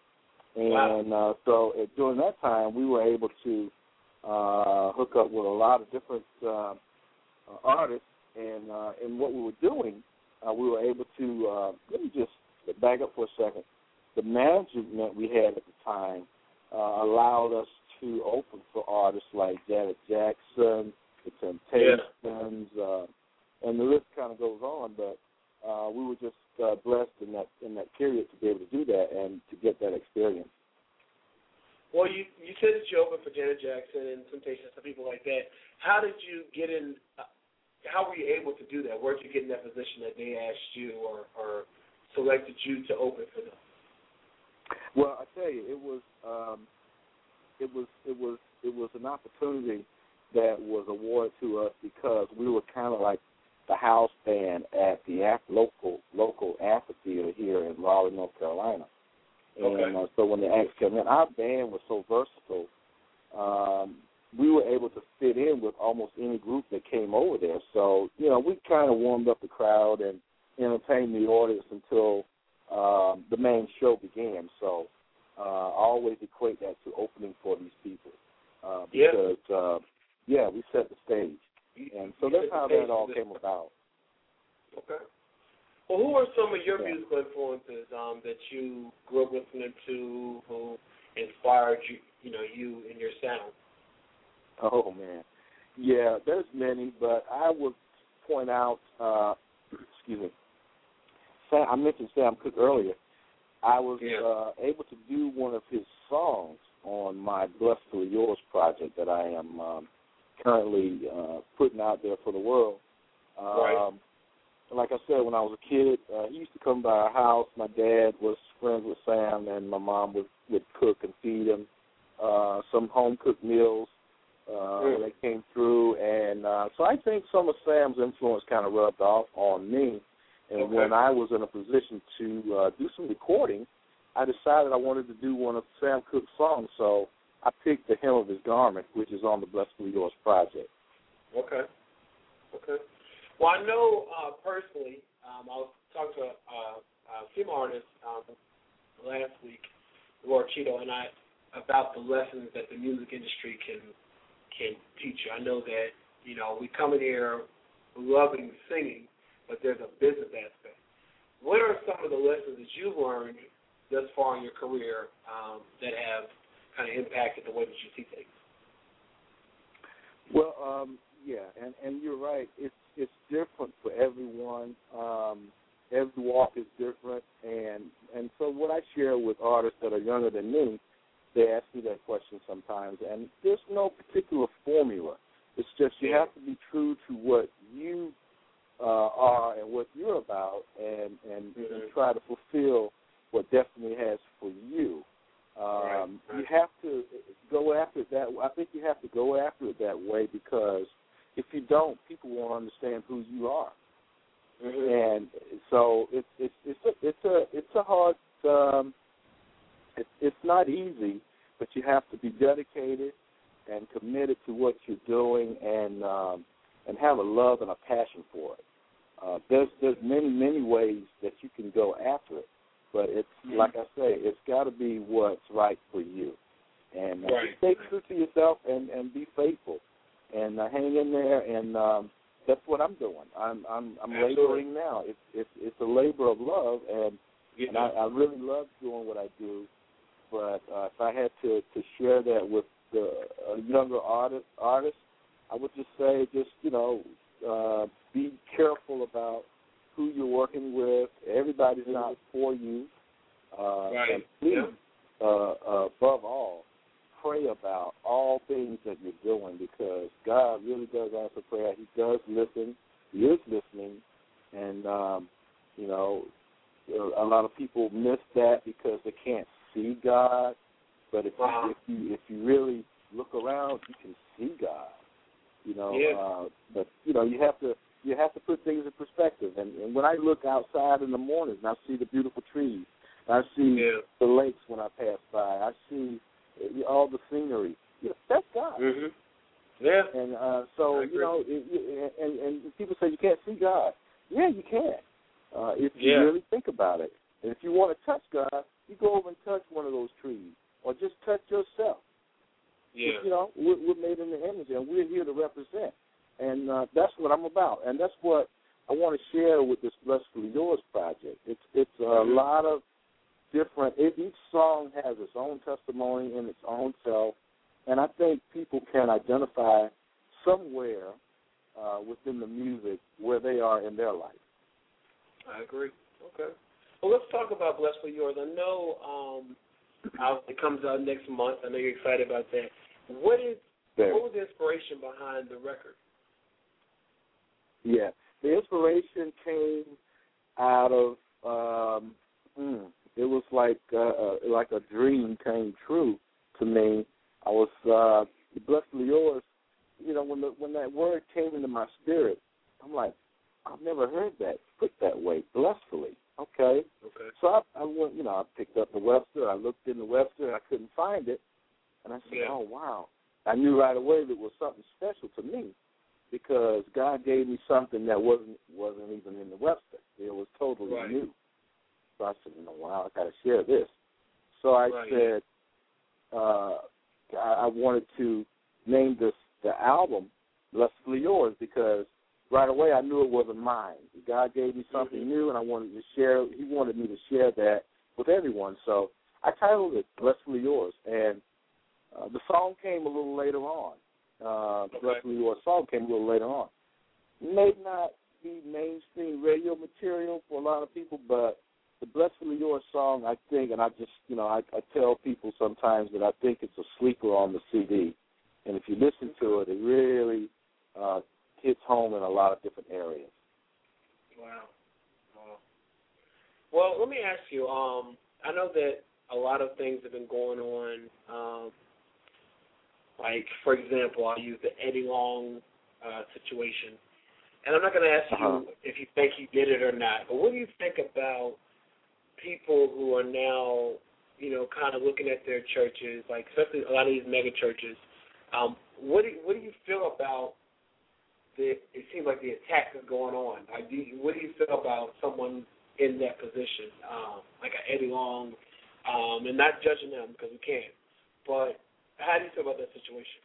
And wow. uh, so uh, during that time, we were able to uh, hook up with a lot of different uh, uh, artists. And uh, in what we were doing, uh, we were able to, uh, let me just back up for a second. The management we had at the time Uh, allowed us to open for artists like Janet Jackson, the Temptations, yeah. uh, and the list kind of goes on. But uh, we were just uh, blessed in that in that period to be able to do that and to get that experience. Well, you you said that you opened for Janet Jackson and Temptations and people like that. How did you get in? Uh, how were you able to do that? Where did you get in that position that they asked you or, or selected you to open for them? Well, I tell you, it was um, it was it was it was an opportunity that was awarded to us because we were kind of like the house band at the local local amphitheater here in Raleigh, North Carolina. Okay. And uh, so when the acts came in, our band was so versatile. Um, we were able to fit in with almost any group that came over there. So you know, we kind of warmed up the crowd and entertained the audience until Um, the main show began, so uh, I always equate that to opening for these people uh, because, yeah. Uh, yeah, we set the stage, and so that's how that all came about. Okay. Well, who are some of your yeah. musical influences um, that you grew up listening to, who inspired you, you know, you and your sound? Oh man, yeah, there's many, but I would point out, uh, excuse me. I mentioned Sam Cooke earlier. I was yeah. uh, able to do one of his songs on my Blissfully Yours project that I am um, currently uh, putting out there for the world. Um, right. Like I said, when I was a kid, uh, he used to come by our house. My dad was friends with Sam, and my mom would, would cook and feed him uh, some home-cooked meals uh, mm. when they came through. And uh, so I think some of Sam's influence kind of rubbed off on me. And okay. when I was in a position to uh, do some recording, I decided I wanted to do one of Sam Cooke's songs. So I picked The Hem of His Garment, which is on the Blissfully Yours project. Okay. Okay. Well, I know uh, personally, um, I was talking to uh, a female artist um, last week, Laura Cheeto, and I about the lessons that the music industry can can teach you. I know that, you know, we come in here loving singing, but there's a business aspect. What are some of the lessons that you've learned thus far in your career um, that have kind of impacted the way that you see things? Well, um, yeah, and, and you're right. It's it's different for everyone. Um, every walk is different, and and so what I share with artists that are younger than me, they ask me that question sometimes, and there's no particular formula. It's just you have to be true to what you uh, are and what you're about, and, and, mm-hmm. and try to fulfill what destiny has for you. Um, right. You have to go after it that way. I think you have to go after it that way because if you don't, people won't understand who you are. Mm-hmm. And so it's it's it's a it's a it's a hard. Um, it's it's not easy, but you have to be dedicated and committed to what you're doing, and um, and have a love and a passion for it. Uh, there's there's many many ways that you can go after it, but it's mm-hmm. like I say, it's got to be what's right for you, and uh, right. stay true to yourself and, and be faithful, and uh, hang in there. And um, that's what I'm doing. I'm I'm, I'm laboring now. It's it's it's a labor of love, and yeah. and I, I really love doing what I do. But uh, if I had to, to share that with the uh, younger artist artists, I would just say, just you know, uh, be careful about who you're working with. Everybody's mm-hmm. not for you. Uh, right. And please, yeah. uh, uh, above all, pray about all things that you're doing, because God really does answer prayer. He does listen. He is listening. And, um, you know, a lot of people miss that because they can't see God. But if, wow. you, if you if you really look around, you can see God. You know, yeah. uh, but you know, you have to you have to put things in perspective. And, and when I look outside in the mornings, and I see the beautiful trees, I see yeah. the lakes when I pass by, I see all the scenery. You know, that's God. Mm-hmm. Yeah. And uh, so you know, it, it, and, and people say you can't see God. Yeah, you can. Uh, if you yeah. really think about it. And if you want to touch God, you go over and touch one of those trees, or just touch yourself. Yeah. You know, we're, we're made in the image, and we're here to represent. And uh, that's what I'm about. And that's what I want to share with this Blessedly Yours project. It's it's a mm-hmm. lot of different, it, each song has its own testimony in its own self. And I think people can identify somewhere uh, within the music where they are in their life. I agree. Okay. Well, let's talk about Blessedly Yours. I know um, how it comes out next month. I know you're excited about that. What is There. what was the inspiration behind the record? Yeah, the inspiration came out of um, mm, it was like uh, like a dream came true to me. I was uh, Blessedly Yours. You know, when the, when that word came into my spirit, I'm like, I've never heard that put that way. Blessedly. Okay. Okay. So I, I went, you know, I picked up the Webster. I looked in the Webster. I couldn't find it, and I said, yeah. "Oh wow!" I knew right away that it was something special to me, because God gave me something that wasn't wasn't even in the Webster. It was totally right. new. So I said, "No, wow, I got to share this." So I right. said, uh, I, I wanted to name this the album "Blessedly Yours" because right away I knew it wasn't mine. God gave me something mm-hmm. new, and I wanted to share. He wanted me to share that with everyone. So I titled it "Blessedly Yours," and uh, the song came a little later on. Uh, okay. Blessedly Yours song came a little later on. May not be mainstream radio material for a lot of people, but the Blessedly Yours song, I think, and I just, you know, I, I tell people sometimes that I think it's a sleeper on the C D. And if you listen to it, it really uh, hits home in a lot of different areas. Wow. Wow. Well, let me ask you, um, I know that a lot of things have been going on. Um, like, for example, I'll use the Eddie Long uh, situation. And I'm not going to ask uh-huh. you if you think he did it or not, but what do you think about people who are now, you know, kind of looking at their churches, like especially a lot of these mega churches? Um, what do you, what do you feel about the? It seems like the attack is going on. Like, do you, what do you feel about someone in that position, um, like an Eddie Long, um, and not judging them because we can't, but how do you feel about that situation?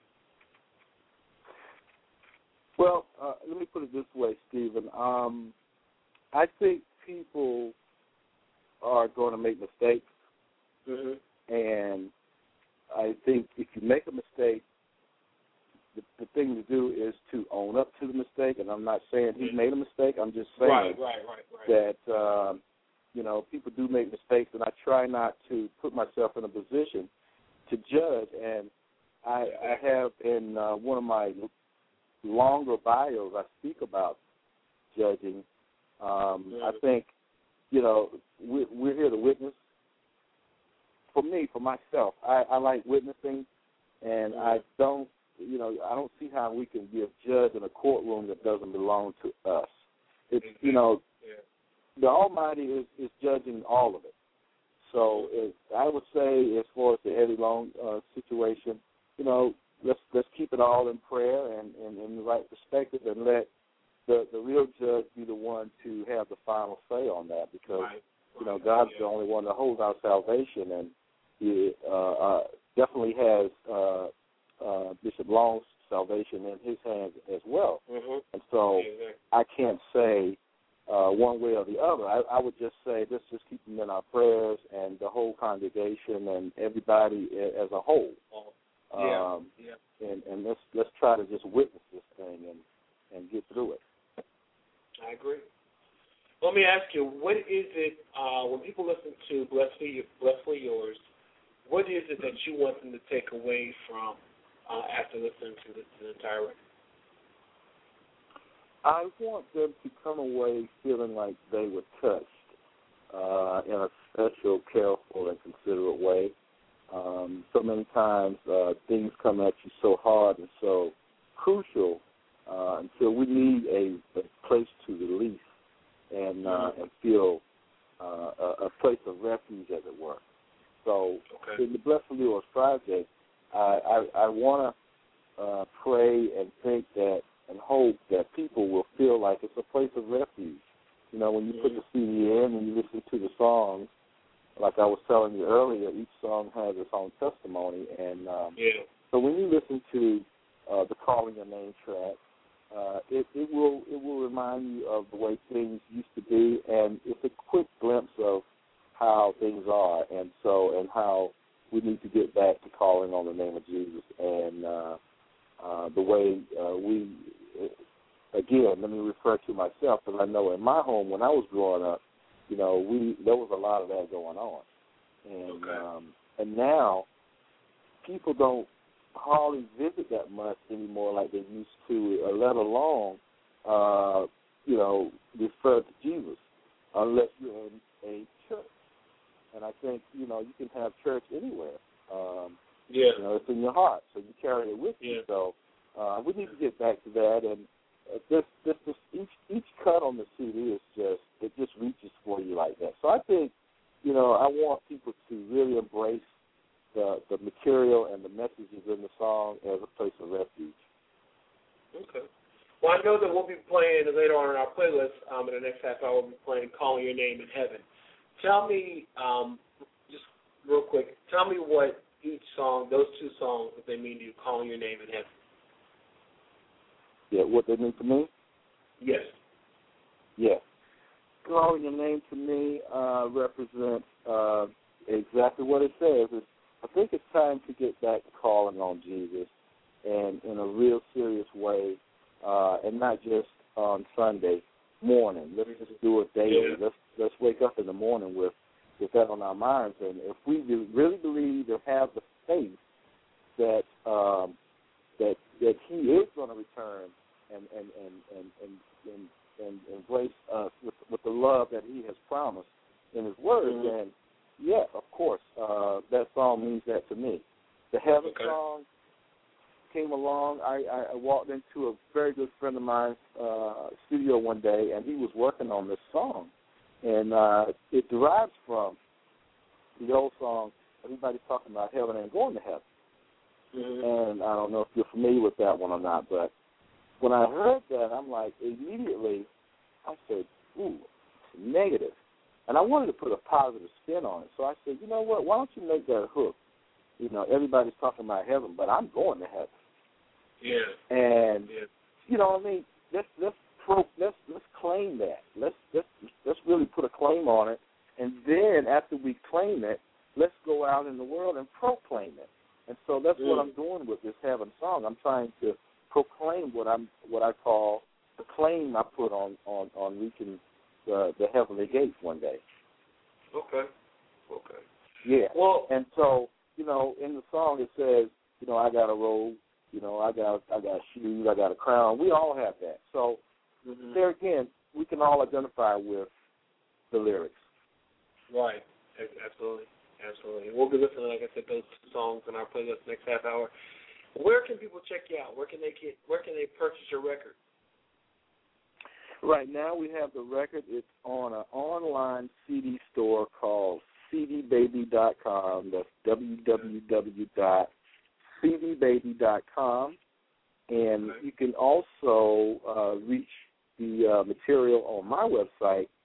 Well, uh, let me put it this way, Stephen. Um, I think people are going to make mistakes, mm-hmm. and I think if you make a mistake, the, the thing to do is to own up to the mistake. And I'm not saying he mm-hmm. made a mistake. I'm just saying right, right, right, right. that um, you know, people do make mistakes, and I try not to put myself in a position to judge. And I, I have in uh, one of my longer bios, I speak about judging. Um, mm-hmm. I think, you know, we're, we're here to witness. For me, for myself, I, I like witnessing, and mm-hmm. I don't, you know, I don't see how we can be a judge in a courtroom that doesn't belong to us. It's, exactly. you know, yeah. the Almighty is, is judging all of it. So it, I would say, as far as the Eddie Long uh, situation, you know, let's let's keep it all in prayer and, and in the right perspective, and let the, the real judge be the one to have the final say on that, because right. you know, God's yeah. the only one that holds our salvation, and He uh, uh, definitely has uh, uh, Bishop Long's salvation in His hands as well. Mm-hmm. And so yeah, exactly. I can't say uh, one way or the other. I, I would just say let's just keep them in our prayers, and the whole congregation and everybody as a whole. Yeah. Um, yeah. And, and let's let's try to just witness this thing and, and get through it. I agree. Let me ask you, what is it, uh, when people listen to Blessedly, Blessedly Yours, what is it that you want them to take away from uh, after listening to the, to the entire record? I want them to come away feeling like they were touched uh, in a special, careful, and considerate way. Um, so many times uh, things come at you so hard and so crucial uh, until we need a, a place to release and uh, and feel uh, a, a place of refuge, as it were. So okay. in the Blessedly Yours project, I, I, I want to uh, pray and think that and hope that people will feel like it's a place of refuge. You know, when you mm-hmm. put the C D in and you listen to the songs, like I was telling you earlier, each song has its own testimony. And um, yeah. so when you listen to uh, the Calling Your Name track, uh, it, it will it will remind you of the way things used to be, and it's a quick glimpse of how things are, and so and how we need to get back to calling on the name of Jesus, and uh, uh, the way uh, we. Again, let me refer to myself, because I know in my home when I was growing up, you know, we there was a lot of that going on, and okay. um, and now people don't hardly visit that much anymore like they used to, uh, let alone, uh, you know, refer to Jesus, unless you're in a church. And I think, you know, you can have church anywhere. Um, yeah. You know, it's in your heart, so you carry it with yeah. you. So uh, we need to get back to that, and uh, this, this, this, each each cut on the C D is just, it just reaches for you like that. So I think, you know, I want people to really embrace the the material and the messages in the song as a place of refuge. Okay. Well, I know that we'll be playing later on in our playlist, um, in the next half hour, we'll be playing Calling Your Name in Heaven. Tell me, um, just real quick, tell me what each song, those two songs, what they mean to you, Calling Your Name in Heaven. Yeah, what they mean to me? Yes. Yes. Calling Your Name to me uh, represents uh, exactly what it says. It's, I think it's time to get back to calling on Jesus, and in a real serious way, uh, and not just on Sunday morning. Let's just do it daily. Yeah. Let's let's wake up in the morning with, with that on our minds. And if we really believe and have the faith that um, that that He is going to return and and and and and, and, and embrace us with with the love that He has promised in His Word, mm-hmm. then yeah, of course, uh, that song means that to me. The Heaven okay. song came along. I, I, I walked into a very good friend of mine's uh, studio one day, and he was working on this song. And uh, it derives from the old song, everybody's talking about heaven ain't going to heaven. Mm-hmm. And I don't know if you're familiar with that one or not, but when I heard that, I'm like, immediately, I said, ooh, it's negative. And I wanted to put a positive spin on it. So I said, you know what, why don't you make that a hook? You know, everybody's talking about heaven, but I'm going to heaven. Yeah. And, yeah. you know what I mean? Let's, let's, pro, let's, let's claim that. Let's, let's, let's really put a claim on it. And then after we claim it, let's go out in the world and proclaim it. And so that's mm. what I'm doing with this Heaven song. I'm trying to proclaim what I'm, what I call the claim I put on, on, on reaching the, the heavenly gates one day. Okay. Okay. Yeah. Well, and so, you know, in the song it says, you know, I got a robe, you know, I got I got shoes, I got a crown. We all have that. So mm-hmm. there again, we can all identify with the lyrics. Right. Absolutely. Absolutely. We'll be listening, like I said, those two songs in our playlist next half hour. Where can people check you out? Where can they get? Where can they purchase your record? Right now we have the record. It's on an online C D store called C D baby dot com. That's w w w dot c d baby dot com. And okay. you can also uh, reach the uh, material on my website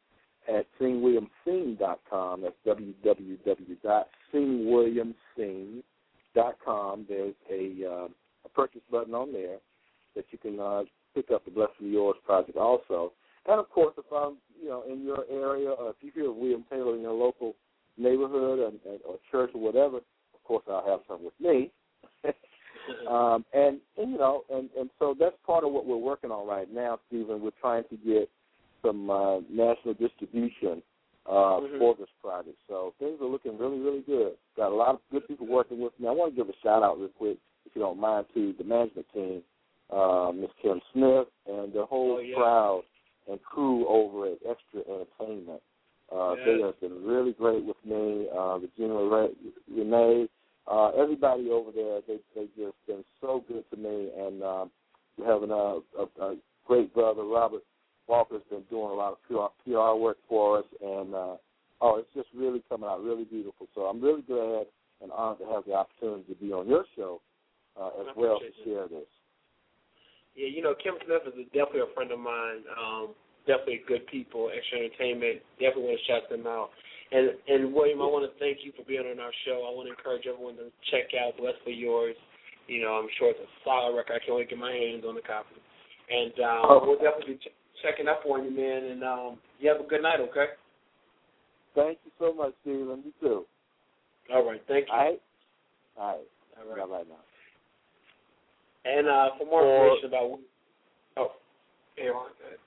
at sing william sing dot com. That's w w w dot sing william sing dot com. There's a, uh, a purchase button on there that you can uh, pick up the Blessed for Yours project also. And, of course, if I'm, you know, in your area, or if you hear William Taylor in your local neighborhood and, and, or church or whatever, of course I'll have some with me. um, and, and, you know, and, and so that's part of what we're working on right now, Stephen. We're trying to get some uh, national distribution uh, mm-hmm. for this project. So things are looking really, really good. Got a lot of good people working with me. I want to give a shout-out real quick, if you don't mind, to the management team, uh, Miz Kim Smith, and the whole oh, yeah. crowd and crew over at Extra Entertainment. Uh, yeah. They have been really great with me. Uh, Regina Renee, uh, everybody over there, they they just been so good to me. And um, we're having a, a, a great brother, Robert Walker's been doing a lot of P R, P R work for us, and uh, oh, it's just really coming out really beautiful. So I'm really glad and honored to have the opportunity to be on your show uh, as well to share this. Yeah, you know, Kim Smith is definitely a friend of mine. Um, definitely good people, Extra Entertainment. Definitely want to shout them out. And and William, I want to thank you for being on our show. I want to encourage everyone to check out Blessed for Yours. You know, I'm sure it's a solid record. I can only get my hands on the copy. And um, oh. we'll definitely be ch- checking up on you, man. And um, you have a good night, okay? Thank you so much, Stephen. You too. All right. Thank you. All right. All right. All right. Bye-bye now. And uh, for more for, information about oh, Aaron,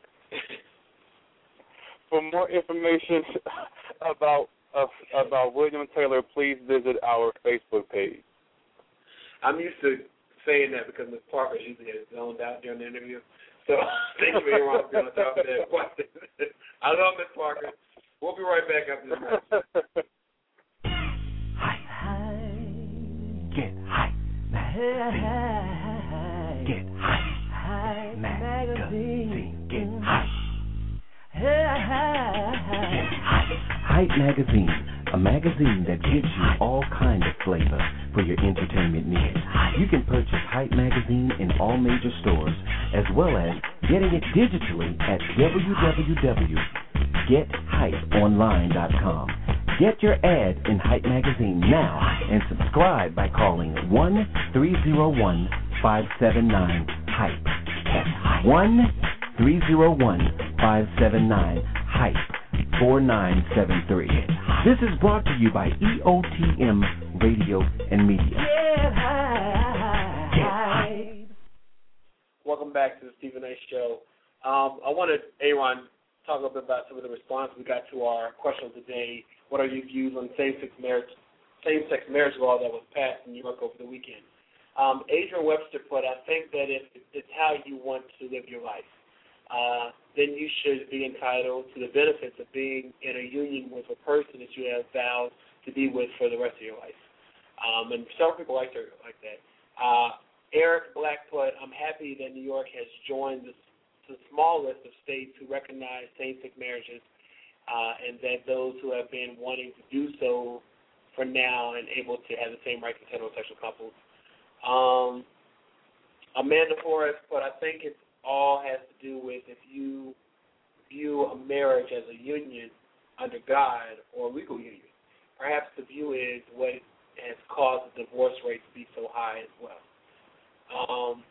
for more information about uh, about William Taylor, please visit our Facebook page. I'm used to saying that because Miz Parker usually has zoned out during the interview. So thank you, Aaron, for being on top of that. I love Miz Parker. We'll be right back after this match. Hi, hi, get high, magazine. Get high, high magazine. Get high, get high. Hype Magazine, a magazine that gives you all kinds of flavor for your entertainment needs. You can purchase Hype Magazine in all major stores, as well as getting it digitally at w w w dot get hype online dot com. Get your ad in Hype Magazine now and subscribe by calling one three zero one, five seven nine, hype. That's one three zero one, five seven nine, hype four nine seven three. This is brought to you by E O T M Radio and Media. Get high. Get high. Welcome back to the Stephen A. Show. Um, I wanted Aaron talk a little bit about some of the response we got to our question of the day. What are your views on same-sex marriage, same-sex marriage law that was passed in New York over the weekend? Um, Adrian Webster put, I think that if it's how you want to live your life, uh, then you should be entitled to the benefits of being in a union with a person that you have vowed to be with for the rest of your life. Um, and several people like, her, like that. Uh, Eric Black put, I'm happy that New York has joined the, the small list of states who recognize same-sex marriages, uh, and that those who have been wanting to do so for now and able to have the same rights as heterosexual couples. Um, Amanda Forrest put, I think it all has to do with if you view a marriage as a union under God or a legal union. Perhaps the view is what has caused the divorce rate to be so high as well. Um,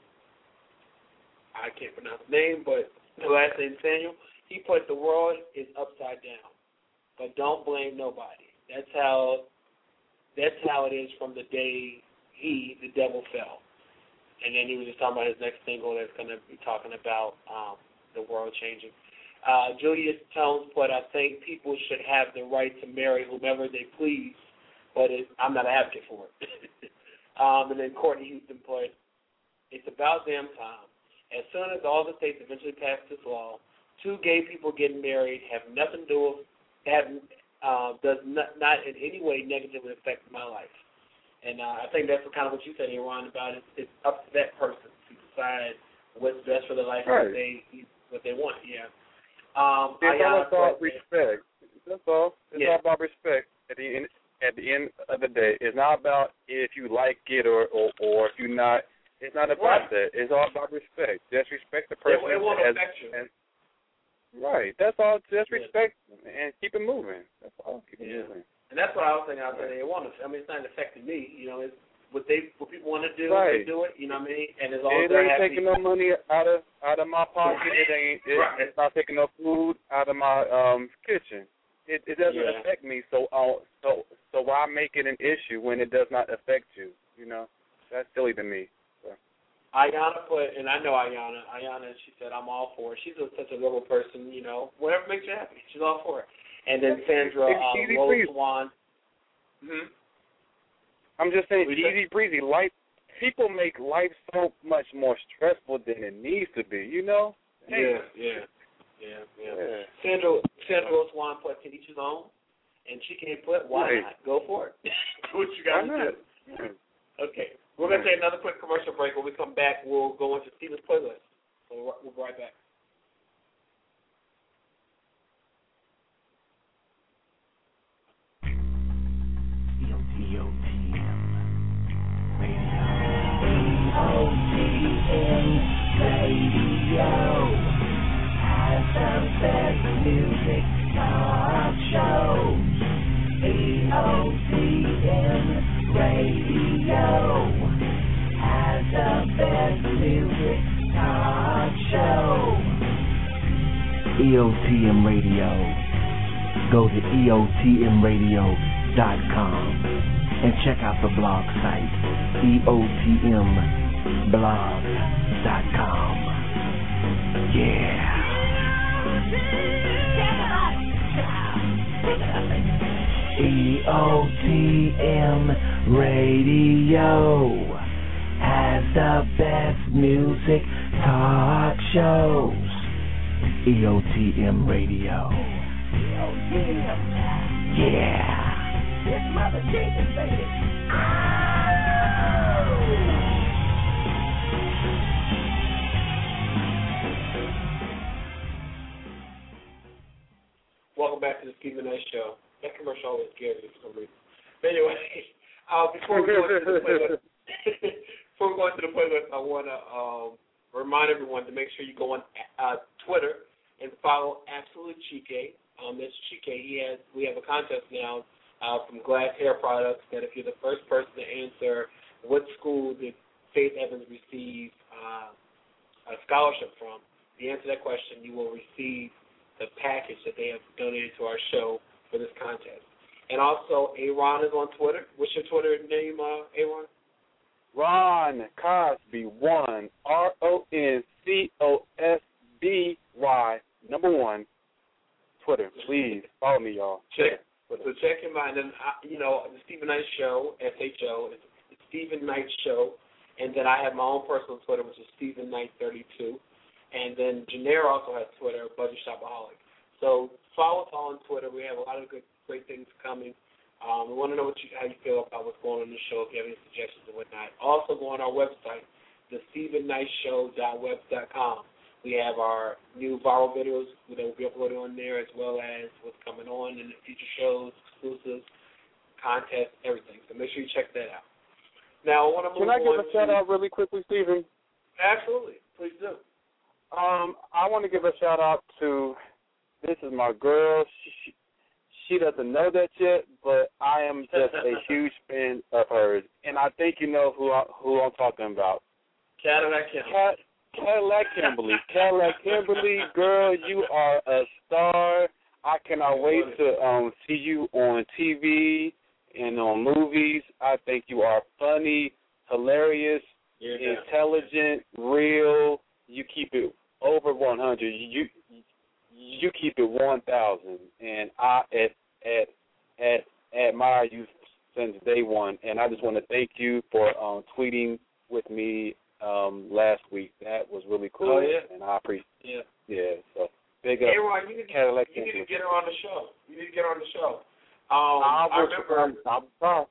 I can't pronounce the name, but the last name Samuel. He put the world is upside down, but don't blame nobody. That's how that's how it is from the day he, the devil, fell. And then he was just talking about his next single that's going to be talking about um, the world changing. Uh, Julius Tones put, I think people should have the right to marry whomever they please, but it, I'm not an advocate for it. um, and then Courtney Houston put, it's about damn time. As soon as all the states eventually pass this law, two gay people getting married have nothing to do with, have, uh, does not, not in any way negatively affect my life. And uh, I think that's kind of what you said, Aaron, about it. It's up to that person to decide what's best for their life right. and what they, what they want, yeah. Um, it's Ayana all about said, respect. That's all. It's yeah. all about respect at the end, at the end of the day. It's not about if you like it or, or, or if you're not. It's not about right. that. It's all about respect. Just respect the person. It, it won't as, affect you. as, Right. That's all. Just respect and keep it moving. That's all. Keep it yeah. moving. And that's what I was thinking out there. They want to. I mean, it's not affecting me. You know, it's what they what people want to do. Right. They do it. You know what I mean? And as long as It they're ain't happy. taking no money out of out of my pocket. It ain't. It, Right. It's not taking no food out of my um kitchen. It it doesn't Yeah. affect me. So uh, so so why make it an issue when it does not affect you? You know, that's silly to me. So. Ayana put, and I know Ayana. Ayana, she said, I'm all for it. She's a, such a little person, you know. Whatever makes you happy, she's all for it. And then Sandra It's uh, easy Rose breezy. Swan. Hmm? I'm just saying, What you easy breezy. Life. People make life so much more stressful than it needs to be. You know. Yeah, yeah, yeah, yeah. Yeah. Sandra, Sandra Rose Swan put, to each his own. And she can't put, why Right. not? Go for it. Do what you got to do. Okay. We're going to take another quick commercial break. When we come back, we'll go into Steven's playlist. So we'll, we'll be right back. E O T M Radio. E O T M Radio has the best music talk show. E O T M Radio has the best music talk show. E O T M Radio. Go to E O T M radio dot com and check out the blog site, E O T M blog dot com. Yeah. E O T M Radio has the best music talk shows. E O T M Radio. Yeah. This mother Jesus, baby. Welcome back to the Stephen Knight Show. That commercial always scares me for some reason. But anyway, uh, before we go into the playlist, before we go into the playlist, I want to um, remind everyone to make sure you go on uh, Twitter and follow Absolute Chike. Um, Mister Chike, he has we have a contest now uh, from Glass Hair Products that if you're the first person to answer what school did Faith Evans receive uh, a scholarship from, if you answer that question, you will receive the package that they have donated to our show for this contest. And also, Aaron is on Twitter. What's your Twitter name, uh, Aaron? Ron Cosby one, R O N C O S B Y, number one, Twitter. Please follow me, y'all. Check. So check him out. And then, uh, you know, the Stephen Knight Show, S H O, it's, it's Stephen Knight Show. And then I have my own personal Twitter, which is Stephen Knight thirty-two. And then Janair also has Twitter, Budget Shopaholic. So follow us all on Twitter. We have a lot of good, great things coming. Um, we want to know what you, how you feel about what's going on in the show, if you have any suggestions and whatnot. Also go on our website, the stephen knight show dot web dot com. We have our new viral videos that will be uploaded on there, as well as what's coming on in the future shows, exclusives, contests, everything. So make sure you check that out. Now, I want to move Can I give on a shout to, out really quickly, Stephen? Absolutely. Please do. Um, I want to give a shout out to, this is my girl. She, she, she doesn't know that yet, but I am just a huge fan of hers. And I think you know who, I, who I'm talking about. Cadillac Kimberly. Cat, Cadillac Kimberly. Cadillac Kimberly, girl, you are a star. I cannot wait to um, see you on T V and on movies. I think you are funny, hilarious, Yeah. intelligent, real. You keep it over one hundred. You you keep it one thousand. And I at at at admire you since day one. And I just want to thank you for um, tweeting with me um, last week. That was really cool. Oh, yeah. And I appreciate Yeah. Yeah. So big up. Hey, Ron, you need, Cadillac you need Kimberly. to get her on the show. You need to get her on the show. Um, I, I was, remember I'm, I'm sorry.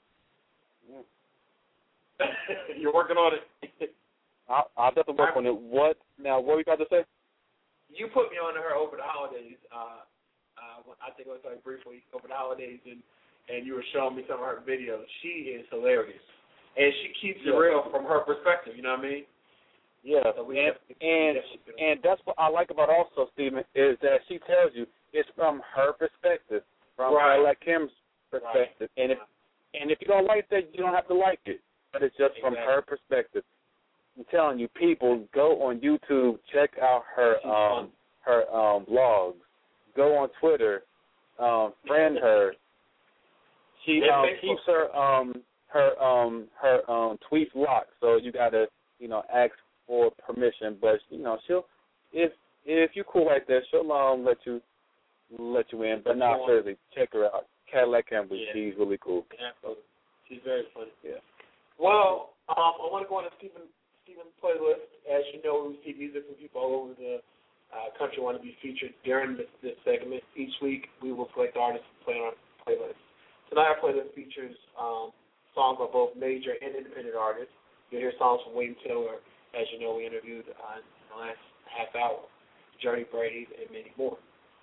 you're working on it. I'll, I'll definitely work on it. What now? What we got to say? You put me on to her over the holidays. Uh, uh, I think it was like briefly over the holidays, and and you were showing me some of her videos. She is hilarious, and she keeps it Yeah. real from her perspective. You know what I mean? Yeah, So we and definitely- and definitely- and that's what I like about also Stephen is that she tells you it's from her perspective, from Right. Cadillac Kim's perspective, and if and if you don't like that, you don't have to like it, but it's just from Exactly. her perspective. I'm telling you, people, go on YouTube, check out her She's um fun. her um blogs, go on Twitter, um friend her. She Yeah, um Facebook. keeps her um her um her um tweets locked, so you gotta you know ask for permission. But you know she'll if if you cool like that, she'll um let you let you in. But not seriously, check her out, Cadillac Campbell. Yeah. She's really cool. Absolutely. She's very funny. Yeah. Well, um, I want to go on to Stephen Stephen's playlist. As you know, we see music from people all over the uh, country want to be featured during this, this segment. Each week, we will select artists and play on our playlist. Tonight, our playlist features um, songs by both major and independent artists. You'll hear songs from William Taylor, as you know, we interviewed uh, in the last half hour, Journey Brave, and many more.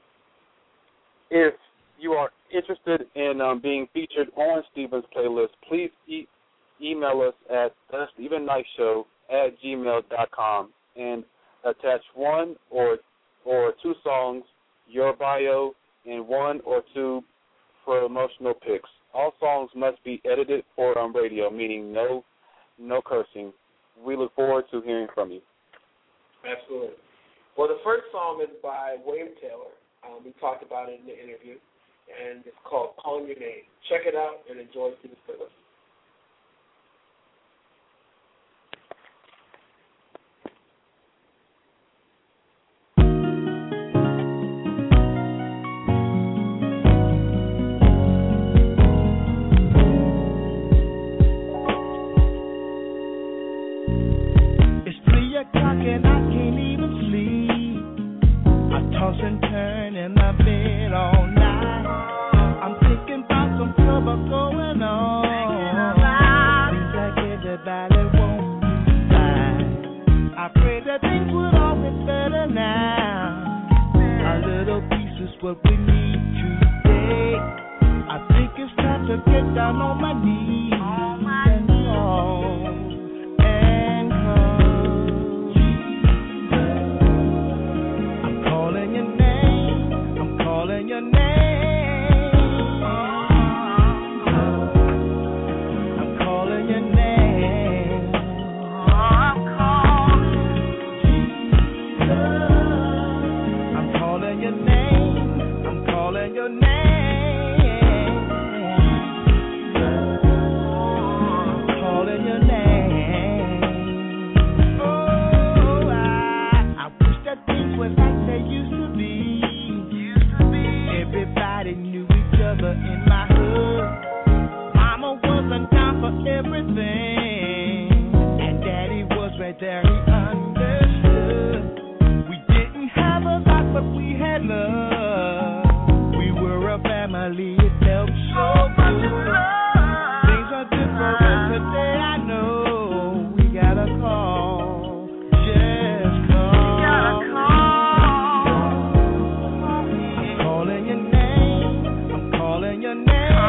If you are interested in um, being featured on Stephen's playlist, please e- email us at the Stephen Knight Show at gmail dot com and attach one or or two songs, your bio, and one or two promotional pics. All songs must be edited for on radio, meaning no no cursing. We look forward to hearing from you. Absolutely. Well, the first song is by William Taylor. Um, we talked about it in the interview, and it's called Calling Your Name. Check it out and enjoy Stephen's playlist. It's three o'clock and I can't even sleep. I toss and turn in my bed all night. I'm thinking about some trouble going on. Seems like everybody wants to die. I pray that things would all get better now. A little peace is what we need today. I think it's time to get down on my knees and call and call. I'm calling your name. I'm calling your name. I'm calling your name. I'm calling Jesus. I'm calling your name. I'm calling your name. Calling your name. Oh, I, I wish that things were like they used to be. Everybody knew each other in my hood. Mama wasn't down for everything, and Daddy was right there. He understood. We didn't have a lot, but we had love. We were a family. It felt so good. Things are different today. I know we gotta call. Just call. I'm calling your name. I'm calling your name.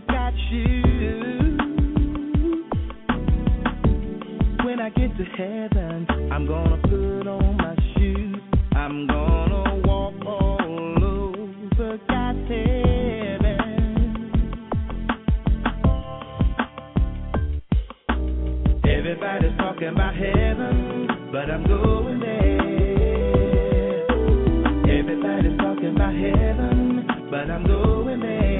children got you. When I get to heaven, I'm gonna put on my shoes. I'm gonna walk all over God's heaven. Everybody's talking about heaven, but I'm going there. Everybody's talking about heaven, but I'm going there.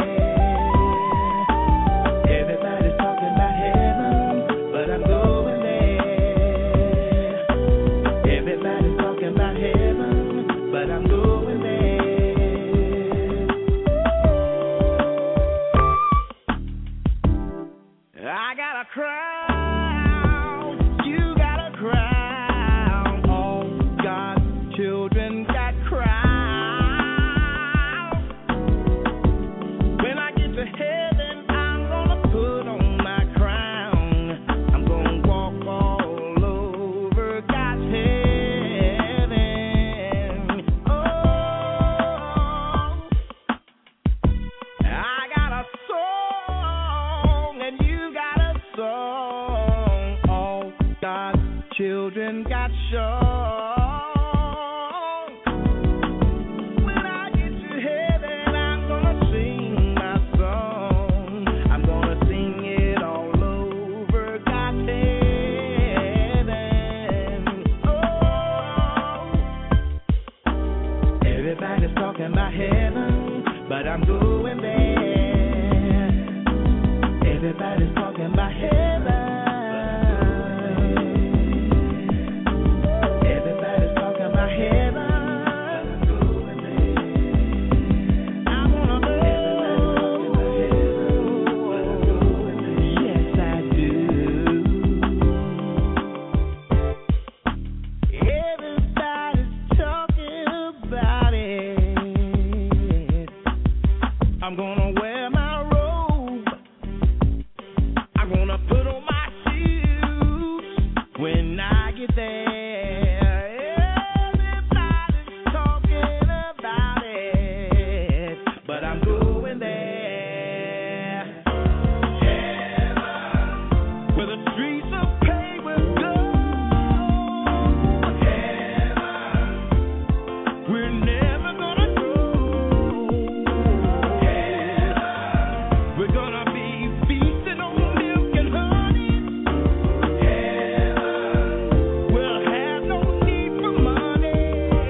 Everybody's talking about heaven, but I'm going there. Everybody's talking about heaven, but I'm going there. I got a crown, you got a crown. All God's children got crowns. When I get to heaven, I'm gonna put on my crown. I'm gonna walk all over God's heaven. Oh, I got a song and you got a song. All God's children got songs. When I get to heaven, I'm gonna sing my song. I'm gonna sing it all over God's heaven. Oh, everybody's talking about heaven, but I'm going there. Everybody's talking about heaven. Everybody's talking about heaven. I wanna go. Yes, I do. Everybody's talking about it. I'm gonna wear my robe. I'm gonna put on my shoes when I get there. Everybody's talking about it, but I'm going there. Heaven, where the streets are paved with gold. Heaven, we're never gonna go. Heaven, we're gonna be feasting on milk and honey. Heaven, we'll have no need for money.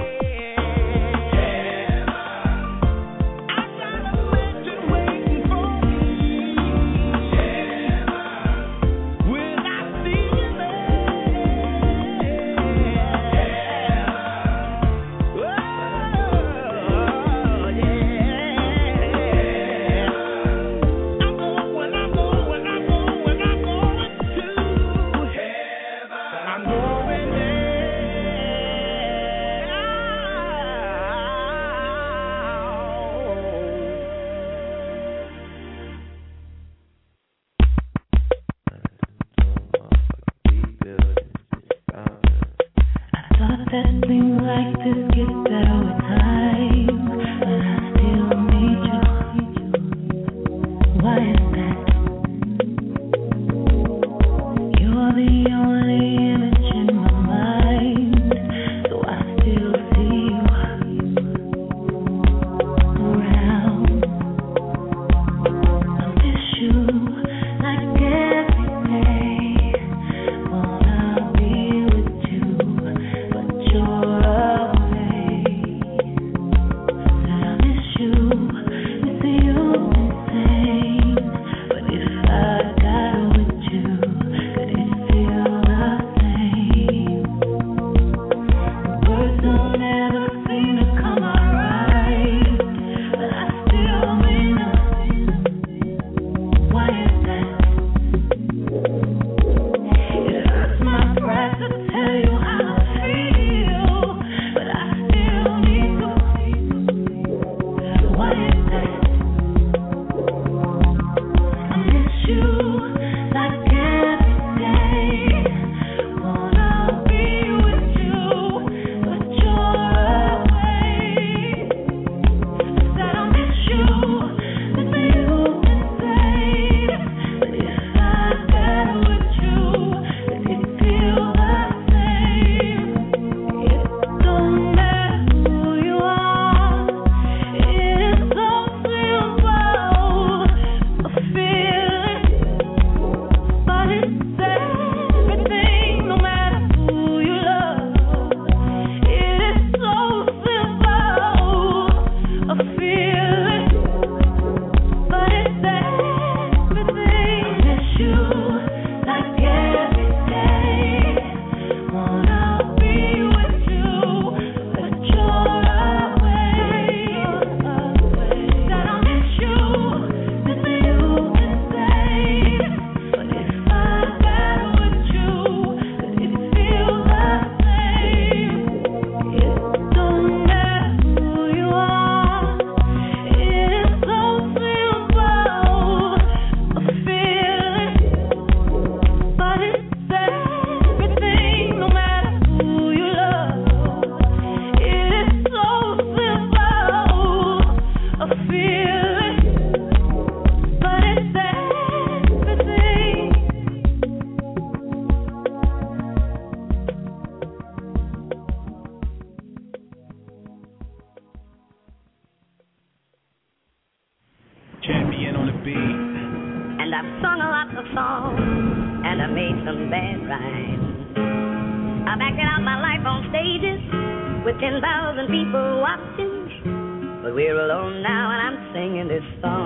Heaven, I got a mansion waiting for me. Heaven, will I see you there? Oh, yeah. I'm going, I'm going, I'm going, I'm going to heaven. I'm going I thought that things like this get better with time, but I still need you. Why is that? You're the only image in my mind, so I still see you around. I miss you like every day. Wanna be with you, but you're I've sung a lot of songs, and I made some bad rhymes. I've acted out my life on stages with ten thousand people watching, but we're alone now, and I'm singing this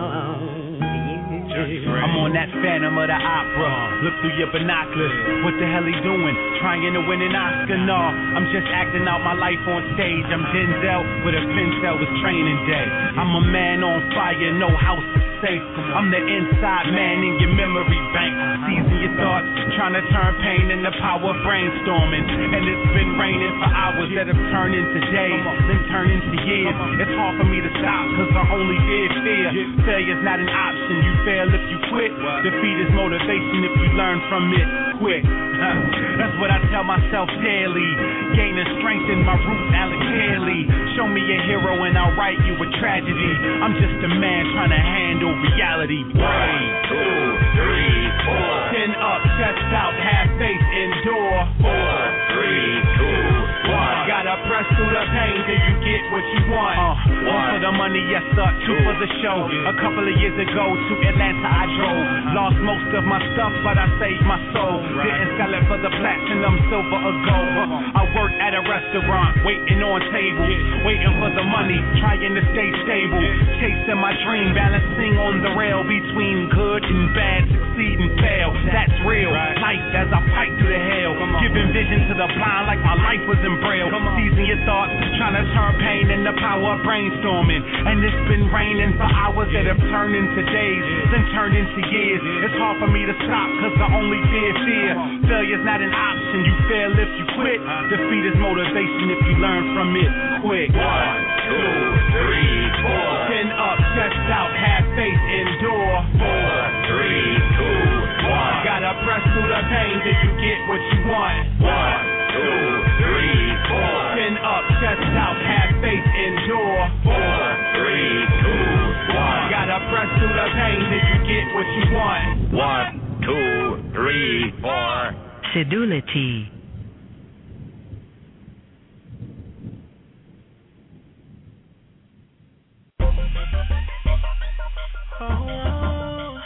song to you. I'm on that Phantom of the Opera. Look through your binoculars. What the hell he doing? Trying to win an Oscar? No, I'm just acting out my life on stage. I'm Denzel with a pencil. It's training day. I'm a man on fire, no house is safe. I'm the inside man in your memory bank. Season your thoughts, trying to turn pain into power, brainstorming. And it's been raining for hours that have turned into days, then turned into years. It's hard for me to stop, cause I only did fear. Failure's not an option, you fail if you quit. Defeat is motivation if you learn from it quick. That's what I tell myself daily. Gaining strength in my roots, Alex Haley. Show me a hero and I'll write you a tragedy. I'm just a man trying to handle reality. One, two, three, four. Chin up, chest out, have faith, endure. Four, three, two, one. Gotta press through the pain till you get what you want. Uh, one for the money, yes sir, two for the show. A couple of years ago to Atlanta I drove. Lost most of my stuff, but I saved my soul. Didn't sell it for the platinum, silver, or gold. I work at a restaurant, waiting on tables, waiting for the money, trying to stay stable. Chasing my dream, balancing on the rail between good and bad, succeed and fail. That's real. Life as I fight through the hell. Giving vision to the blind like my life was in braille. Season your thoughts, trying to turn pain into power, brainstorming. And it's been raining for hours that have turned into days, then turned into years. It's hard for me to stop, cause I only fear fear. Failure's not an option, you fail if you quit. Defeat is motivation if you learn from it quick. One, two, three, four. Chin up, chest out, have faith, endure. Four, three, two, one. Gotta press through the pain till you get what you want. One, two, three, four. Chin up, chest out, have faith, endure. Four, three, two, one. Gotta press through the pain till you get what you want. One, two, three, four. Sedulity. Oh,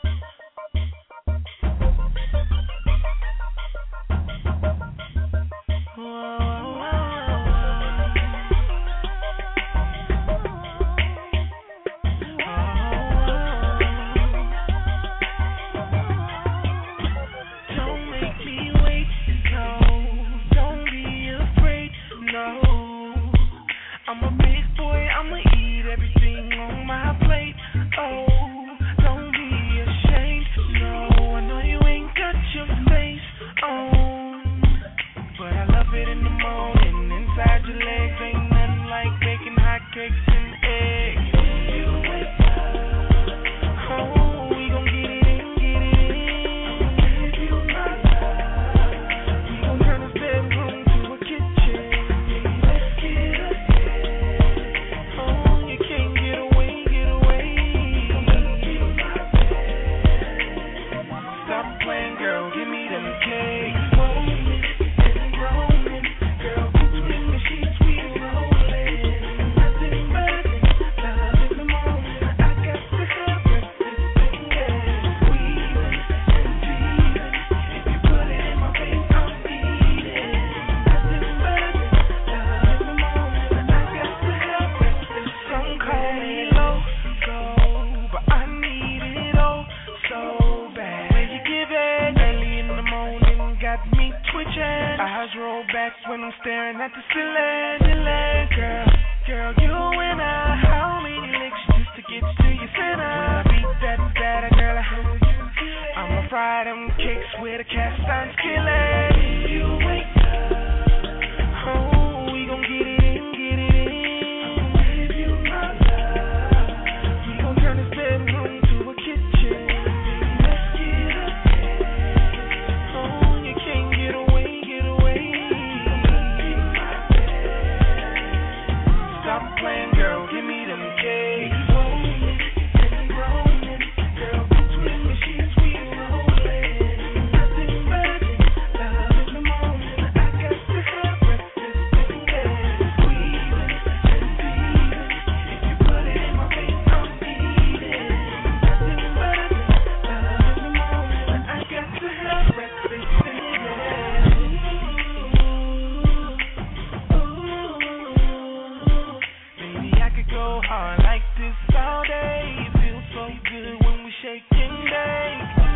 don't make me wait, no, don't be afraid, no, I'm a big boy, I'ma eat everything on my plate, oh, don't be ashamed, no, I know you ain't got your face on, but I love it in the morning, inside your legs ain't nothing like baking hot cakes and eggs. Oh, we gon' get it in, get it in. We gon' turn this bedroom to a kitchen. Let's get up. Oh, you can't get away, get away. Stop playing, girl, give me them cakes. Eyes roll back when I'm staring at the ceiling, girl, girl, you and I, how many licks just to get to your center? When I beat that data, girl, I'ma fry them cakes with a cast iron skillet. You wake up, oh, we gon' get it in, get it in. If you my love, we gon' turn this bedroom to a kitchen. Let's get up, oh, you can't get away. Stop playing, girl, give me them cakes. Girl, between the sheets we rolling. Nothing but love day.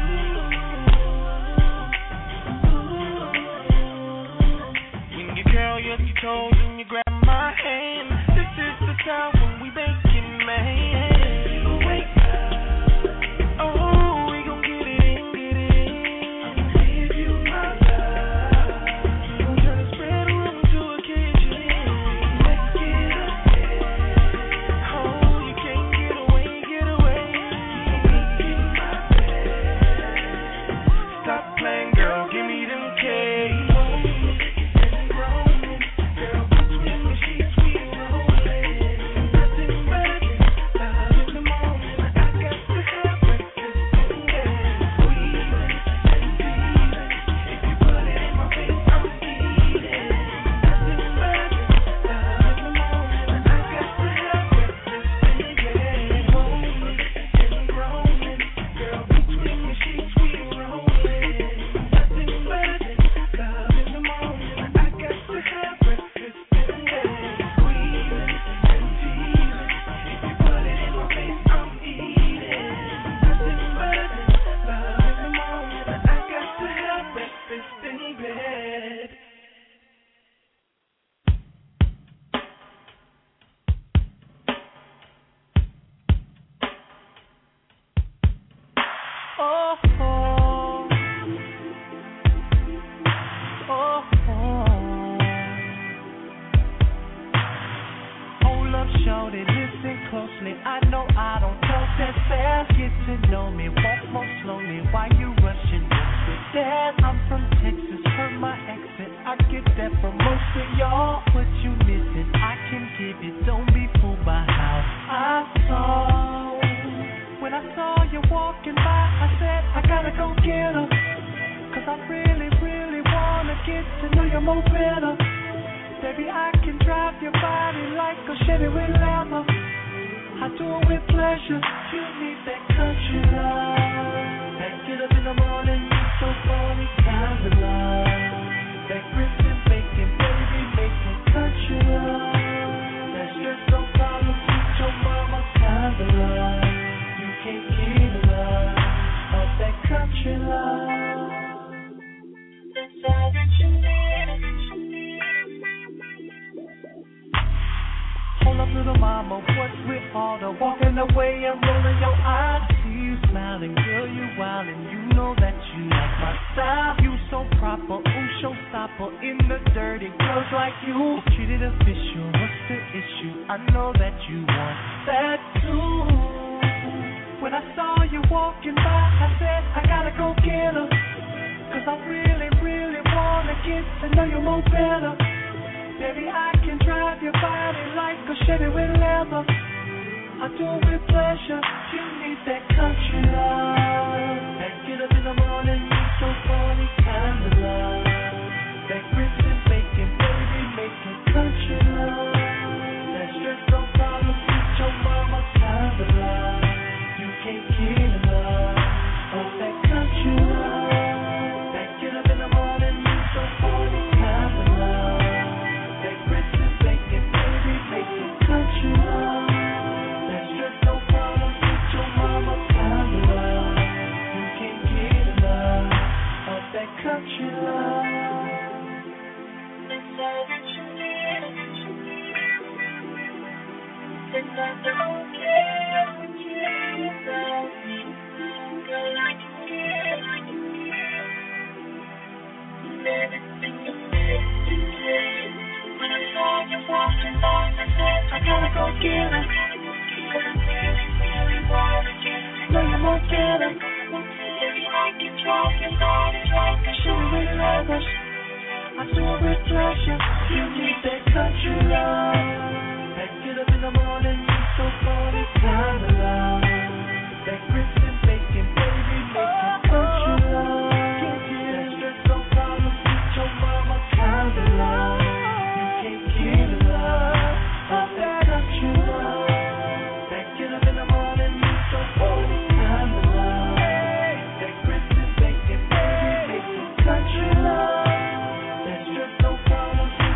When your girl, you're your toes and you grab my hand, this is the time when we making man. Wake up. Oh, we gon' get it in, get it in. I'ma give you my love. I'm tryna spread the room to a kitchen. Let's get up there. Oh, you can't get away, get away. In my bed. Stop playing, girl, give me them K's.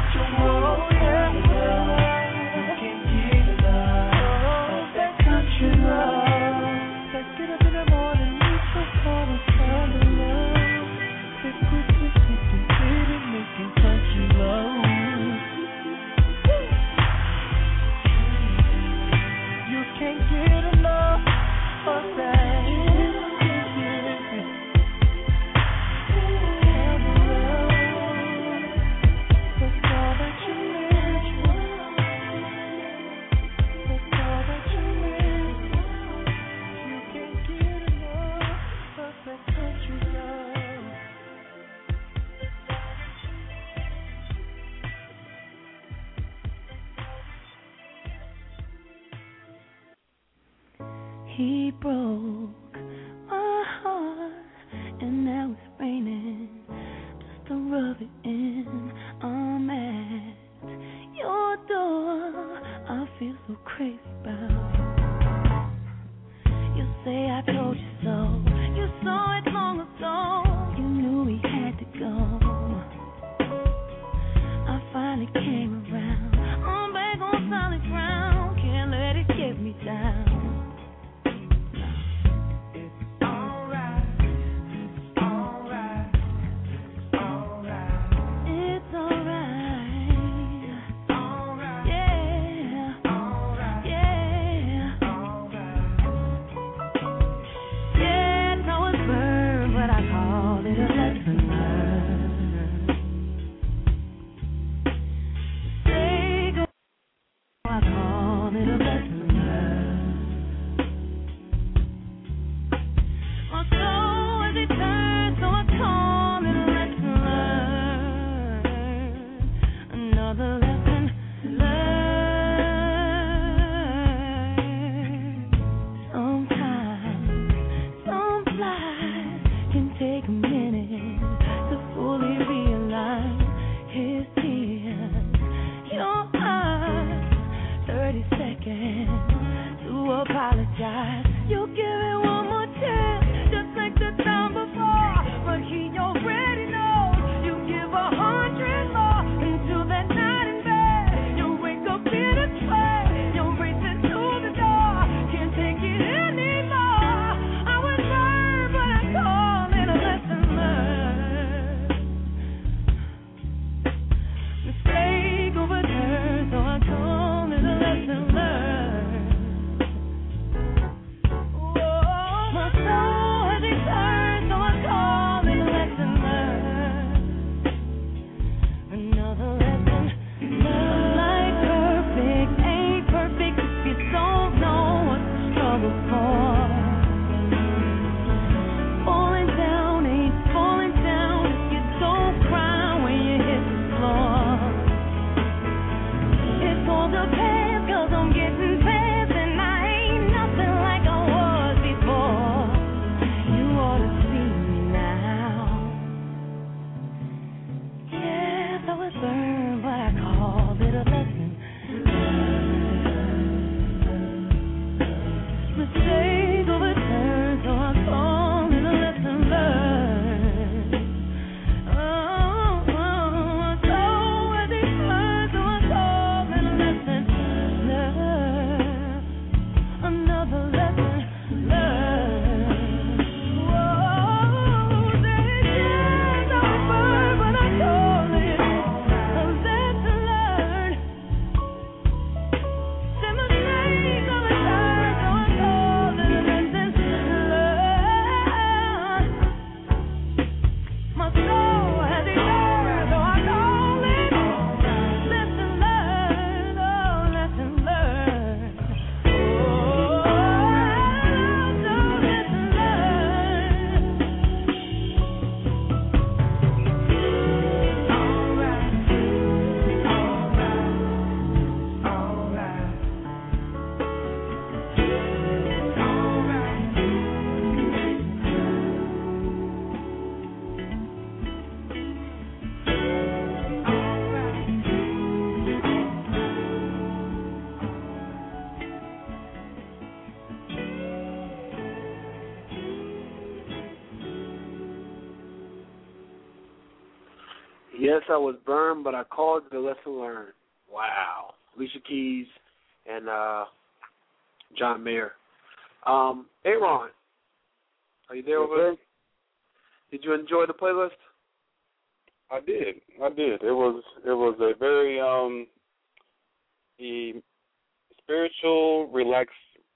Country He broke my heart, and now it's raining just to rub it in. I'm at your door. I feel so crazy about you. You say I told you so. You saw it long ago. You knew we had to go. I finally came around. I'm back on solid ground. Can't let it get me down. Yes, I was burned, but I called it a lesson learned. Wow. Alicia Keys and uh, John Mayer. Um, Aaron, are you there over there? Did you enjoy the playlist? I did. I did. It was it was a very um e- spiritual, relax,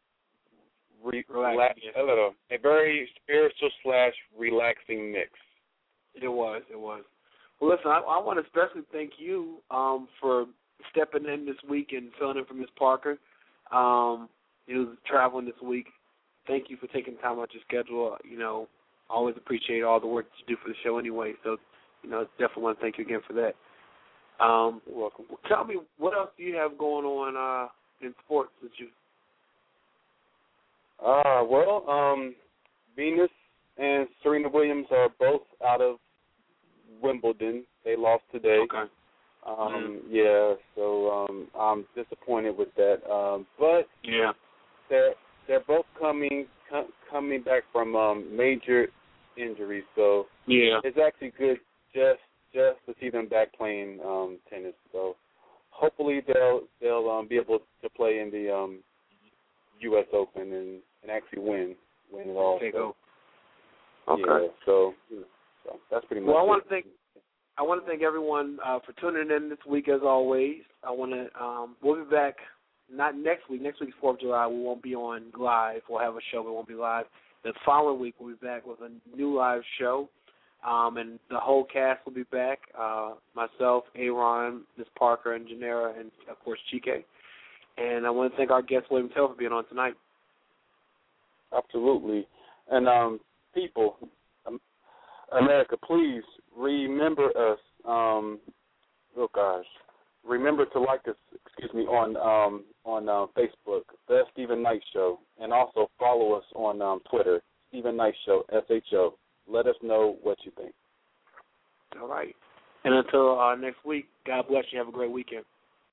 re, relax, yes. a very spiritual slash relaxing mix. It was. It was. Well, listen, I, I want to especially thank you um, for stepping in this week and filling in for Miss Parker. Um, you was traveling this week. Thank you for taking time out your schedule. You know, I always appreciate all the work that you do for the show anyway. So, you know, definitely want to thank you again for that. Um, You're welcome. Tell me, what else do you have going on uh, in sports that you? Uh, well, um, Venus and Serena Williams are both out of Wimbledon. They lost today. Okay. Um, mm-hmm. Yeah, so um, I'm disappointed with that. Um, but yeah, they're they're both coming com- coming back from um, major injuries. So yeah, it's actually good just just to see them back playing um, tennis. So hopefully they'll they'll um, be able to play in the um, U S Open and, and actually win win it all. Okay, so, go. Okay. Yeah, so, so that's pretty much. Well, I want it. to thank I want to thank everyone uh, for tuning in this week. As always, I want to um, we'll be back not next week. Next week is fourth of July. We won't be on live. We'll have a show. We won't be live. The following week we'll be back with a new live show, um, and the whole cast will be back. Uh, myself, Aaron, Miss Parker, and Janera, and of course Chike. And I want to thank our guest William Taylor for being on tonight. Absolutely. And um, people, um, America, please remember us. Um, oh gosh, remember to like us. Excuse me on um, on uh, Facebook, The Stephen Knight Show, and also follow us on um, Twitter, Stephen Knight Show, S H O. Let us know what you think. All right. And until uh, next week, God bless you. Have a great weekend.